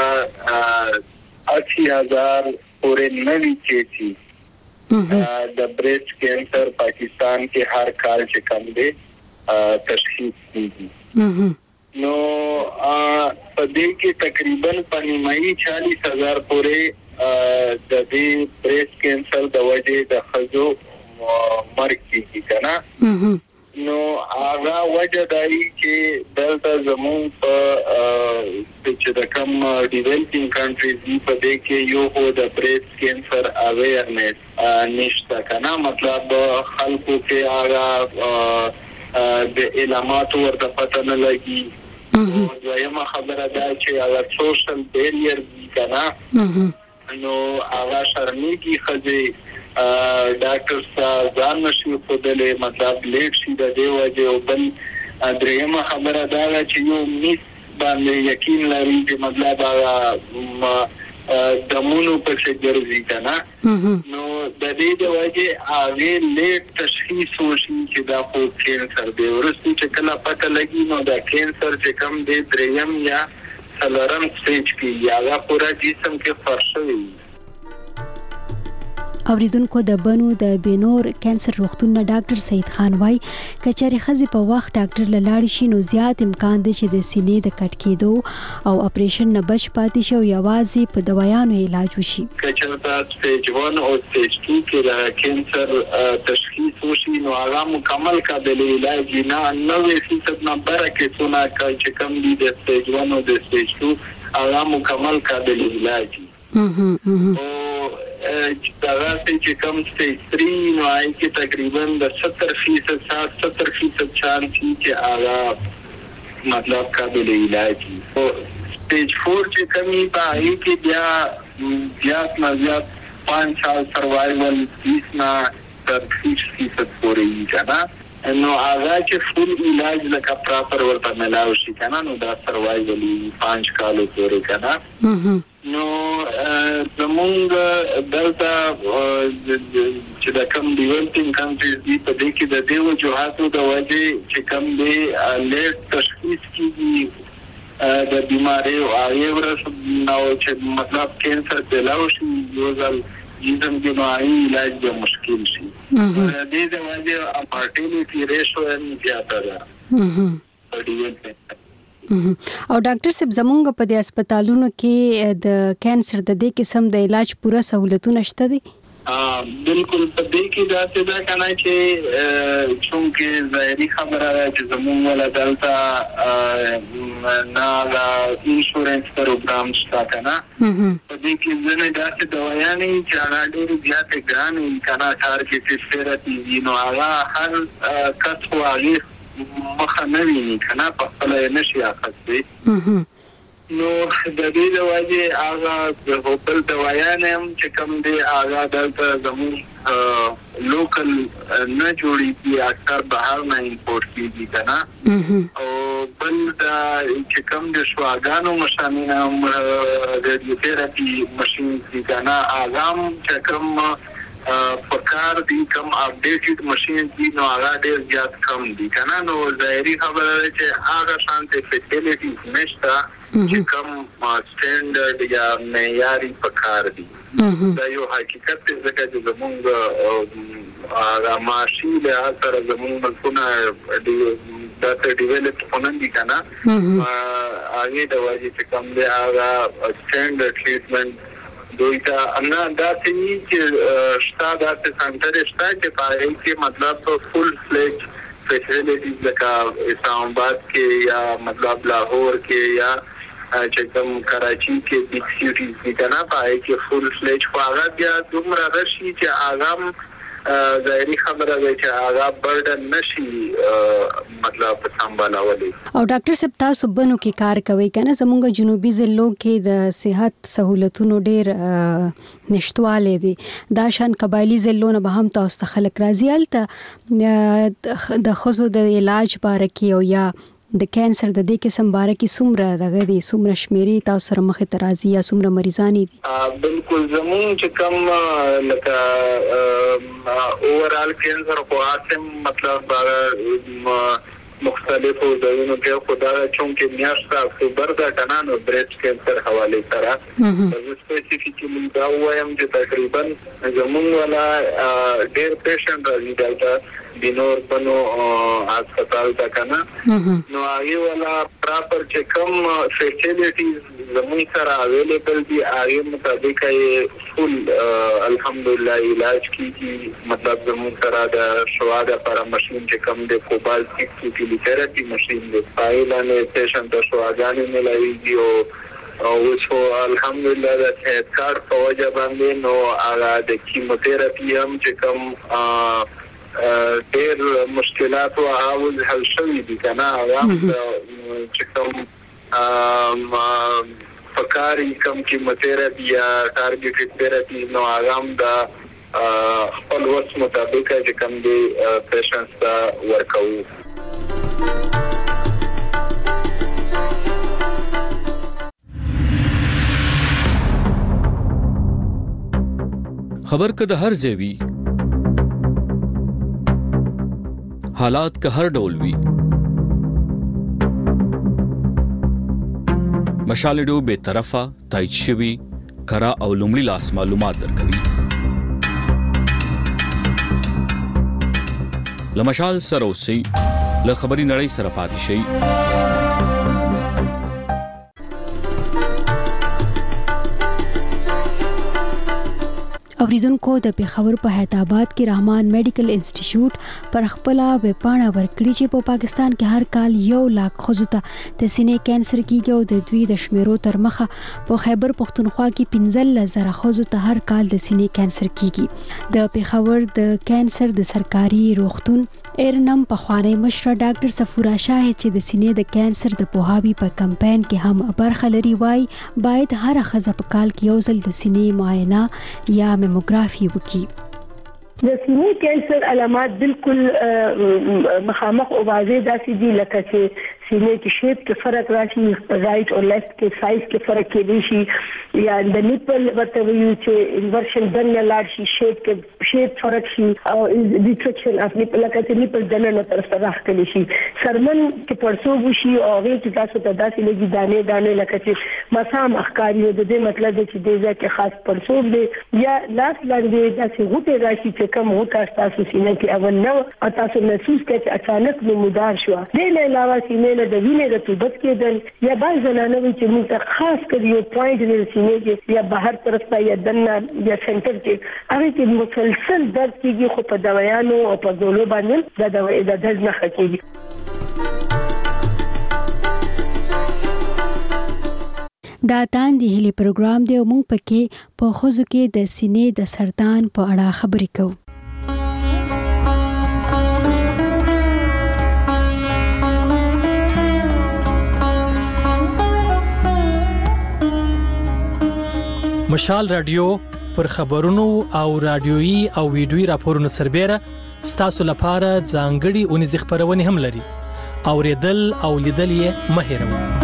80000 پورې نوي کیسي د بریسټ کینسر پاکستان کې هر کال چې کوم دی تشخیص کیږي نو په دې کې تقریبا پنیمایي 40000 پورې د دې بریسټ کینسر د وجې د خزو مرګ کیږي کنه نو هغه وجه دای چې دلته زموږ په چې د کوم ډیولپینګ کنټریز په دې کې یو هو د بریسټ کینسر اویرنس نشته کنه مطلب خلکو کې هغه د علامات ورته پته نه لګي دویمه خبره ده چې هغه سوشل بیریر کنه نو هغه شرمېږي خځې ډاکټر صاحب ځان نشي خودلې مطلب لیټ شي د دی وجه او بل درېمه خبره دا چې یو میس باندې یقین لري چې مطلب دمونو په څیر ګرځي کنه نو د دې د وجه هغه لیټ تشخیص وشي چې دا خو کینسر دی ورسته چې کله پته لګي نو دا کینسر چې کم دی دریم یا څلورم سټیج کې یا پورا جسم کې فرشوي اوریدونکو د بنو د بینور کینسر روغتون نه ډاکټر سید خان وای کچاري خزي په وخت ډاکټر لاړ شي نو زیات امکان دی چې د سینې د کټ کېدو او اپریشن نه بچ پاتې شي او یوازې په دوايانو علاج وشي کچرته سټیج 1 او سټیج 2 کې د کینسر تشخیص وشي نو هغه مکمل قابل علاج نه 90% نه برکه څونه چې کم دي د سټیج 1 او د سټیج 2 هغه مکمل قابل علاج دا چې کوم سټیج 3 نو هغه کې تقریبا د 70% 70% چانس چې هغه مطلب قابل علاج او سټیج 4 چې کمی پای کې بیا زیات 5 سال سروایوال 20 نه 30% پورې کېږي نو هغه چې فول علاج لکه پراپر ورته ملاو شي کنه نو دا سروایولی 5 کالو پورې کنه نو زمونږ دلته چې د کم ډیولپینګ کنټریز دي په دې کې د دې وجوهاتو د وجې چې کم دی لیټ تشخیص کیږي د بیماری او هغه ورسره نو چې مطلب کینسر پیلاو شي یو ځل جسم کې نوعي علاج به مشکل شي د دې د وجې مارټیلیټي ریشو هم زیاته ده او ډاکټر صاحب زمونږ په دې هسپتالونو کې د کانسر د دې قسم د علاج پوره سہولتونه شته دي بالکل په دې کې دا څه ده کنه چې چونکه ظاهري خبره ده چې زموږ ولا دلته نه انشورنس پروګرام شته کنه په دې کې ځنه دا څه دوايانې چې هغه ډېر زیات ګران کنه ټارګټ تھراپي نو هغه هر کس واغې مخه نه ویني کنه په خپل نشي اخستي نو د دې د وجه هغه د هوټل دوايان هم چې کوم دی هغه دلته زموږ لوکل نه جوړیږي اکثر بهر نه امپورټ کیږي کنه او بل دا چې کوم د شواګانو ماشینونه هم ریډیوتراپي ماشين دي کنه هغه چې کوم پکار دي کوم اپډیټډ ماشين دي نو هغه ډیر زیات کم دي کنه نو ظاهري خبره ده چې هغه شانتي فیسیلیټیز نشته چې کوم سټانډرډ یا معیاري پکار دي دا یو حقیقت دی چې زموږ هغه ماشي له سره زموږ ملکونه دا ته ډیولپ کونن دي کنه هغه د وجه چې کوم دی هغه سټانډرډ ټریټمنټ دویتا ان دا چې شتا دا سنټر شتا چې پاره کې مطلب فل فلیج فیسیلیټیز لکه اسلام آباد کې یا مطلب لاهور کې یا چې کوم کراچي کې بیگ سیټیز دي کنه پاره کې فل فلیج خو هغه بیا دومره راشي چې هغه ظاهري خبره ده چې هغه برډن نشي مطلب سمبالولي او ډاکټر صاحب تاسو بنو کې کار کوي کنه زموږ جنوبي ضلعو کې د صحت سہولتونو ډېر نشټواله دي دا شان قبایلی ضلعو نه به هم تاسو ته خلک راځي الته د خزو د علاج بارکی او یا د کانسر د دې قسم بارکی څومره دغه دي څومره شمیري تاسو سره مخه ترازی یا څومره مریضانی دي بالکل زمون چې کوم لکه اوورال کانسر خو اسم مطلب مختلفو ځایونو کې خدای چونکه میاشت اکتوبر دا کنه نو بریسټ کانسر حواله سره سپیسیفیکلی دا وایم چې تقریبا زمون ولا ډېر پیشنټ راځي دلته بینور بنو هسپتال تا کنه نو هغه ولا پراپر چې کوم فیسیلیټیز زمون سره اویلیبل دي هغه مطابق یې فل الحمدلله علاج کیږي مطلب زمون سره د شواده پر ماشين چې کوم د کوبال 6 کیلیتراپي ماشين د پایلانه پیشنټ د شواګانې ملایي او اوس الحمدلله د هیڅ کار په وجه باندې نو هغه د کیموتراپي هم چې کوم ډېر مشکلات او حل حل شوي دي کنه هغه چې کوم فکاری کم کیموتراپي یا ټارګټډ تھراپي نو هغه هم د خپل وس مطابق چې کوم دي پیشنټس ته ورکوي خبر کده هر ځای حالات که هر ډول وي مشال ډیو به طرفه تایید شوی کرا او لومړی لاس معلومات درکوي لمشال سره اوسئ له خبري نړۍ سره پاتې شئ اوریدونکو د پیښور په حیات آباد کې رحمان میډیکل انسټیټیوټ پر خپل ویبپاڼه ورکړي چې په پاکستان کې هر کال 1 لاک خزو ته د سینې کانسر کیږي او د دوی د شمیرو تر مخه په خیبر پختونخوا کې 15,000 خزو ته هر کال د سینې کانسر کیږي د پیښور د کانسر د سرکاري روغتون ایرنم په خوانی مشر ډاکټر صفورا شاه چې د سینې د کانسر د پوهاوی په کمپاین کې هم برخه لري وای باید هر خزه په کال کې یو ځل د سینې معاینه یا میموګرافي وکړي د سینې کینسر علامات بالکل مخامخ او واضح داسې دي لکه چې سینې کې شیپ کې فرق راشي، رائټ او لیفت کې سایز کې فرق کېدی شي، یا د نیپل ورته ویو چې انورشن دنه لاړ شي، شیپ فرق شي او ریټریکشن اف نیپل لکه چې نیپل دنه طرف ته راخلي شي، سرمن کې پړسوب شي او هغه چې تاسو ته داسې لګي دانه لکه چې مسام اخکاری د دې مطلب دی چې د ځکه خاص پړسوب دی، یا لاس لاندې داسې غوټه راشي چې کوم غوټه تاسو سینې کې اول نو او تاسو محسوس کړئ چې اچانک نمودار شو. د نه علاوه سینې له د وینې رطوبت کېدل، یا بعض زنانه چې موږ ته خاص کړي یو پوینټ د سینې کې یا بهر طرف ته یا دنه یا سنټر کې هغه کې مسلسل درد کېږي، خو په دوايانو او په ګولو باندې د دوايي د درد نه ښه دا تان دی هلي پروګرام دی او موږ پکې په خوځو کې د سینې د سرطان په اړه خبرې کوو. مشال رادیو پر خبرونو او رادیويي او ویډیويي راپورونو سربېره ستاسو لپاره ځانګړي اونیز خبرونه هم لري. اوریدل او لیدل یې مه هېروئ.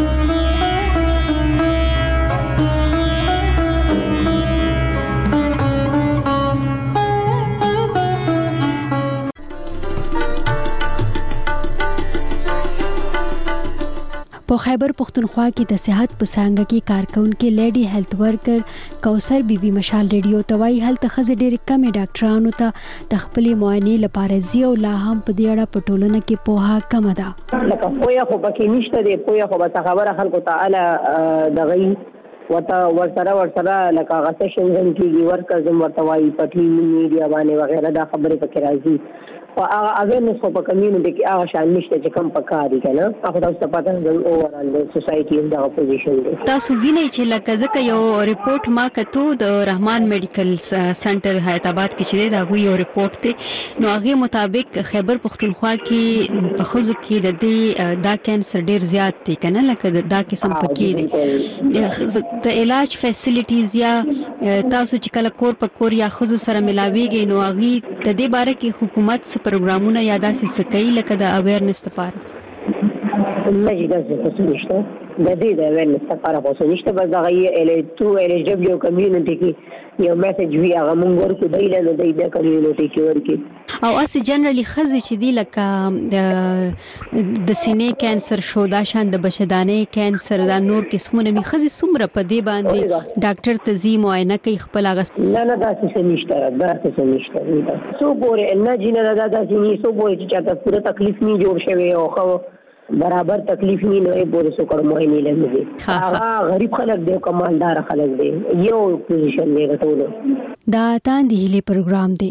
په خیبر پختونخوا کې د صحت په څانګه کې کارکونکو لیډي هیلث ورکر کوثر بیبي مشال ریډیو توای هلته خزه ډېر کم ډاکټرانو ته د خپل معاینې لپاره زی او لا هم په دې اړه په ټولنه کې پوهه کم ده. لکه پوهه خو پکې نشته دی، پوهه خو به خبره خلکو تعالی دغی وتا ورسره لکه غسشن زم کېږي ورکر زم ورتوای پټلی میډیا باندې وغیرہ دا خبره پکې راځي. او اویرنس په کمیونټي کې هغه شان نشته چې کم پکاري کنه هغه تاسو ته پته ده اوورال د سوسايټي ان دا پوزیشن دی. تاسو وینئ چې لکه ځکه یو ریپورت ما کتو د رحمان میډیکل سنټر حیدرآباد کې چې دا یو ریپورت دی، نو هغه مطابق خیبر پختونخوا کې په خوځو کې د دې دا کینسر ډیر زیات دی کنه، لکه دا قسم پکې دی د علاج فیسیلیټیز یا تاسو چې کله کور په کور یا خوځو سره ملاويږي نو هغه د دې باره کې حکومت پروګرامونه یا داسې سکي لکه د اویرنس لپاره مې داسې څه نشته د دې د اویرنس لپاره خو نشته، بس هغه ال دبليو کمیونټي کې یو میسج وی هغه مونږ ورکو دی له دې کمیونټي کې ورکو. او اس جنرالي خزي چې دی لکه د سینې کینسر شو دا شان د بشدانې کینسر دا نور قسمونه می خزي سمره په دې باندې ډاکټر تزي معاینه کوي خپل اغست نه داسې نشته سو ګوره نه جنرال دا داسې نه سو ګوره چې تاسو پوره تکلیف نه جوړ شوی او خو برابر تکلیف نه لوي بوله سو کړ موهنی لګي هغه غریب خلک دی کمالدار خلک دی یو پوزیشن دی ټولو دا تان دی هلي پروګرام دی.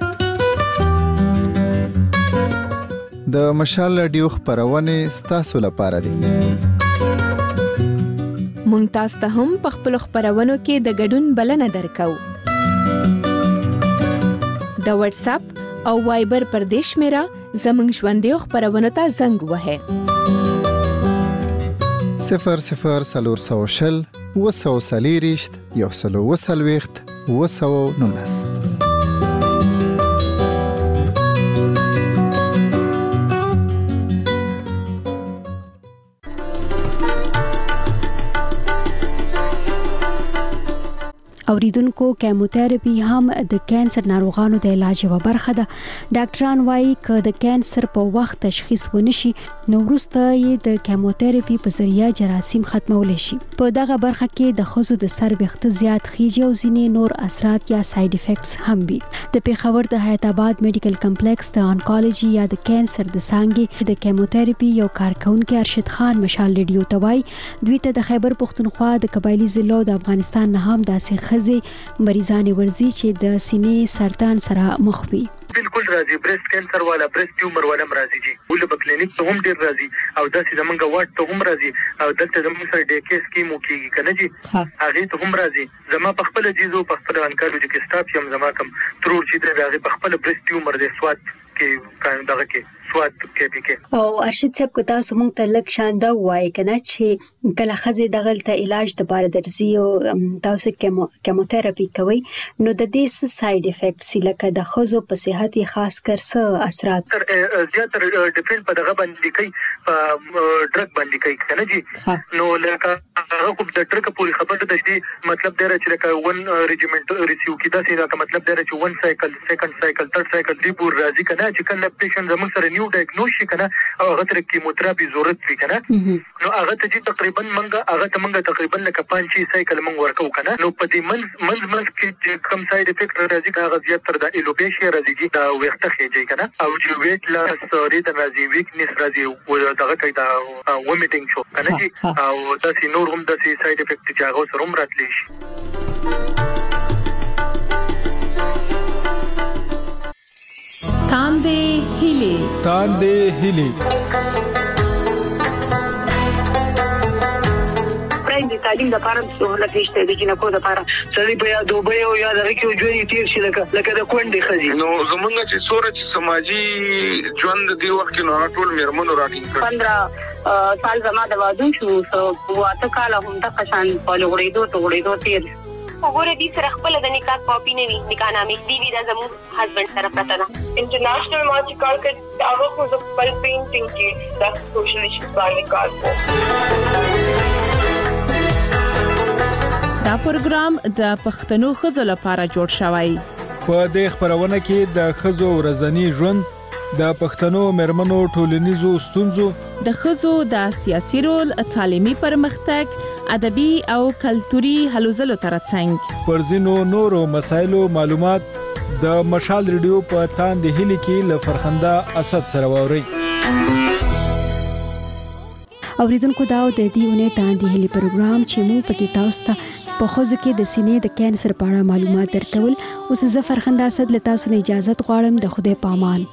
د مشال رادیو خبرونه ستاسو لپاره دي. مونږ تاسو ته هم په خپل خبرونو کې د ګډون بلنه درکو. د واتس اپ او وایبر پر دیش میرا زمنګ ژوندې خبرونه ته زنګ وهه 0040 وسوسلیریشت یو سلو وسلويخت وسو نونس. اوریدونکو کیموتراپي هم د کانسر ناروغانو د علاج یوه برخه ده. ډاکټران وایي که د کانسر په وخت تشخیص ونشي نو وروسته یې د کیموتراپي په ذریعه جراثیم ختمولی شي. په دغه برخه کې د ښځو د سر ویښته زیات خیږي او ځینې نور اثرات یا ساید افیکټس هم وي. د پیښور د حیات آباد میډیکل کمپلیکس د انکولوژي یا د کانسر د څانګې د کیموتراپي یو کارکونکي ارشد خان مشال ریډیو ته وایي دوی ته د خیبر پختونخوا د قبایلي ضلعو د افغانستان نه هم داسې ښځې مریضانې ورځي چې د سینې سرطان سره مخ وي. بالکل راځي بریسټ کینسر والا بریسټ ټیومر والا راځي چې ول په کلینیک ته هم ډیر راځي او داسې زمونږ واټ ته هم راځي او دلته زموږ سره ډي کې سکیم کوي کنه جی هغه ته هم راځي. زما په خپل جیزو په خپل انکولوژي کې سټاف یم زما کم ترور چې دغه په خپل بریسټ ټیومر د سوات کې دغه کې سواد کې پکې. او ارشد صاحب کو تاسو مونږ ته لک شاندا وای کنه چې کله خزه دغلته علاج د بار درځي او تاسو کیموتراپي کوي نو د دې ساید افیکټس لکه د خزو په صحت خاص کر څه اثرات زیاتره ډیپند په دغه باندې کوي په ډرګ باندې کوي کنه جی. نو لکه هغه کوم د ډرګ پوری خبره د دې مطلب دی چې لکه ون ریجیمنت ریسیو کی دا څه مطلب دی چې ون سایکل سیکنډ سایکل ثرد سایکل دی پور راځي کنه چې کله پیشنټ زموږ سره نیو ډایګنوز شي کنه او هغه تر کیموتراپي ضرورت وي کنه نو هغه ته چې تقریبا منګه تقریبا لکه 5 سایکل منګ ورکو کنه نو په دې منځ کې کم ساید افیکټ راځي هغه زیات تر د الوپیشیا راځي دا وخت خېږي کنه او چې ویټ لاس ری د راځي ویکنس راځي او دغه کوي دا ومیټینګ شو کنه جی او دا سي نور هم د ساید افیکټ چې هغه سره هم راتلی شي. تاندې هیلي د تعلیم د لپاره سہولت نشته د جنکو د لپاره سړي په یاد دوبه او یاد راکې ژوند تیر شي لکه د کونډې خزي نو زمونږ چې سورج سماجی ژوند دی وخت نو ټول میرمنو راټینګ کړ 15 سال زما د وادو شو واته کال هم د قشان په لوړېدو تیر وګوره دې سره خپل د نکاح کاپی نه وی نکاح نامې دی دا زموږ هسبند سره پراته ده. انټرنیشنل مارچ کار کړ هغه خو د خپل پینټینګ کې د سوشل ایشوز باندې کار کوي. دا پروګرام د پښتنو خزو لپاره جوړ شوی. په دې خبرونه کې د خزو ورځنی ژوند د پښتنو مرمنو ټولنیزو ستونزو د خزو د سیاسي رول تعلیمي پرمختګ ادبي او کلتوري هلو ځلو ترڅنګ پر ځینو نورو مسایلو معلومات د مشال ریډیو په تاندې هلي کې ل فرخنده اسد سره ووري. اوریدونکو دا د دېونه تاندې هلي پروګرام چې مو پکې تاسو ته په خوځو کې د سینې د کانسر په اړه معلومات درکول. اوس زه فرخنده اسد له تاسو نه اجازه غواړم. د خدای پامان.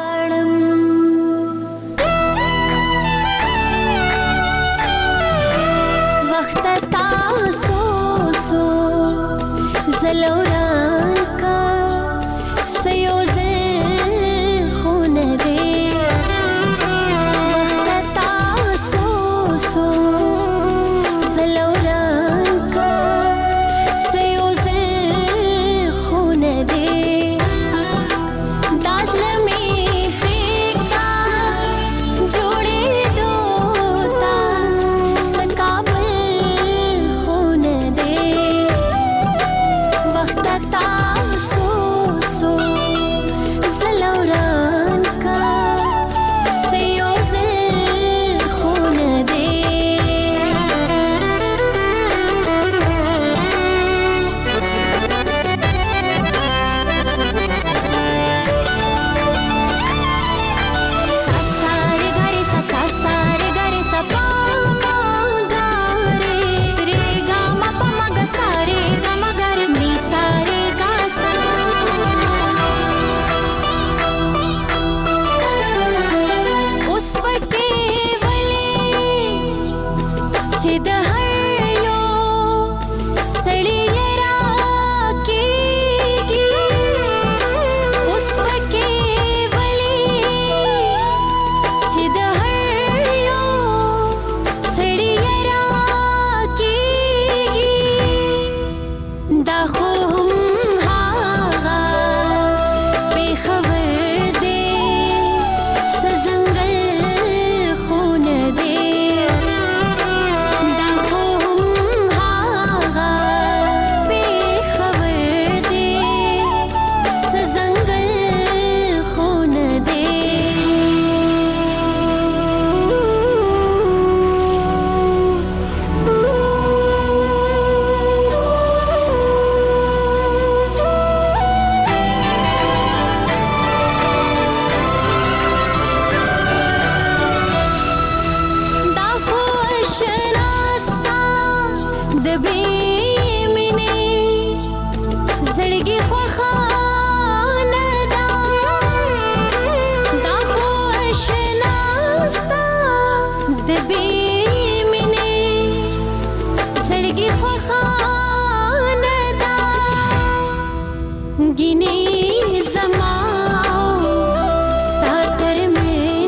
زلوران کا سیوزے خون دے وقت تاسو زلوران کا سیوزے خون دے داسلمی پیکا جوڑے دوتا سکابل خون دے زلوران کا سیوز خون دے سارے گھر سا سارے گھر سا پا گا رے گا ما پا ما گا سارے گا ما گا رے می سارے چې د هر یو سړی راکېږي اوس پکې ولې چې د هر یو سړی راکېږي دا خو هم هغه بې خبر دی سزنګل خون دی गिनी जमाओ स्टार्टर में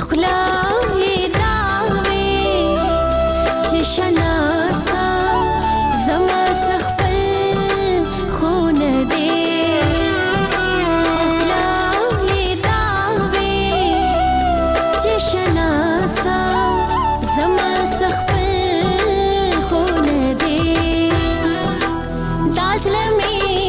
اخلاقي داوي چې شناسا زما سخفل خونه دې اخلاقي داوي چې شناسا زما سخفل خونه دې داسلمي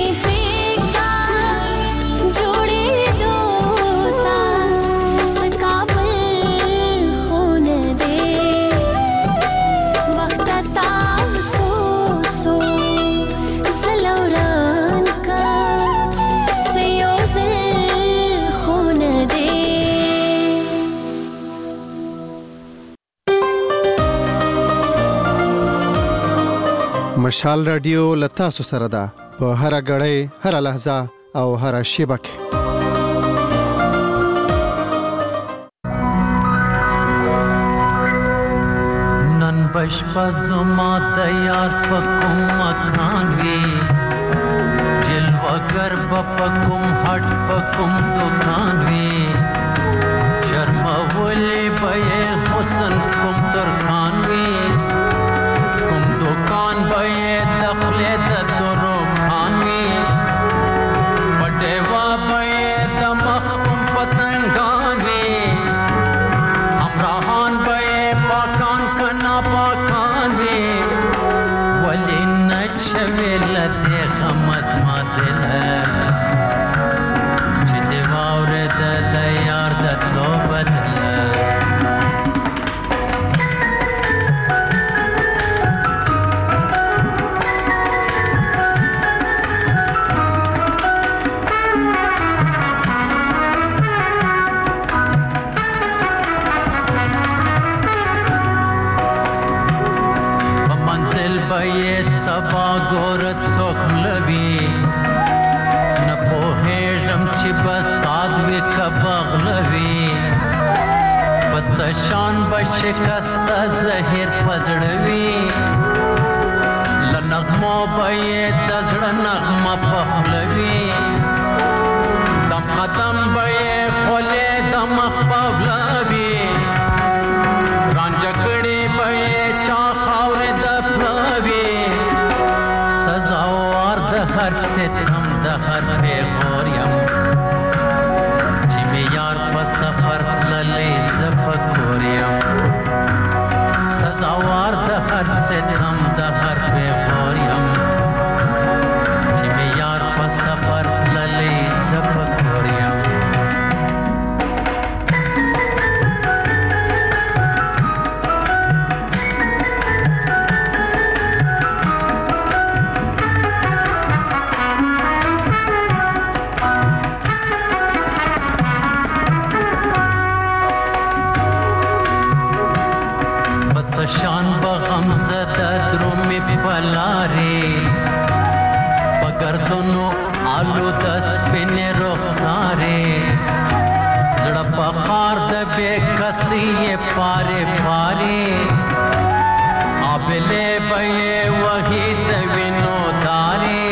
مشال رادیو لتا سره ده په هر غړې هر لحظه او هر شیبه کې نن بشپزما تیار پکم مکان وی جلوگر بپکم ہٹ پکم دکان وی شرم ولی بے حسن کم ترخان وی दुकान बये दखले दरो खानी पटेवा बये दमख पतंगानी हमराहान बये पाकान कना पाकानी वली नचवे लते खमस मादिल चिदवावरे द यार द तो बदल बये सबा गोरत सोखलवी न पोहे रमची बसादवे कबगलवी बच्चान बशिकस्त जहिर फजड़वी लनगमो बये दजड़ नगमा पहलवी दम कदम बये खोले दमख पवलवी रांझकड़ी बये चा खावरे हर से थम दहर पे गोरियम चिमे यार पर सफर लले जफक गोरियम सजावार दहर से थम दहर पे गोरियम चिमे यार पर सफर लले जफक गोरियम शान बगम ज़दा द्रुमी पलारे पगर दोनों आलू दस पिने रुखसारे जड़ा बखार दबे कसी ये पारे पारे आबिले बये वही दविनो दारे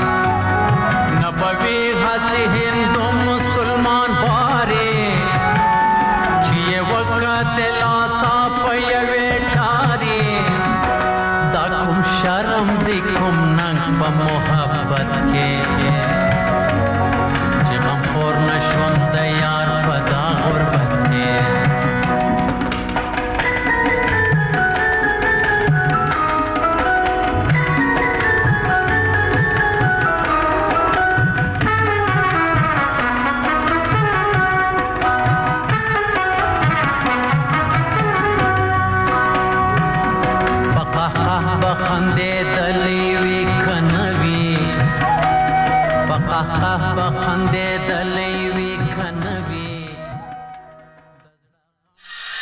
नबवी हसी हिंदू मुसलमान बारे छिए वक़्त लासा पयवे शर्म दिखुम नंग मोहब्बत के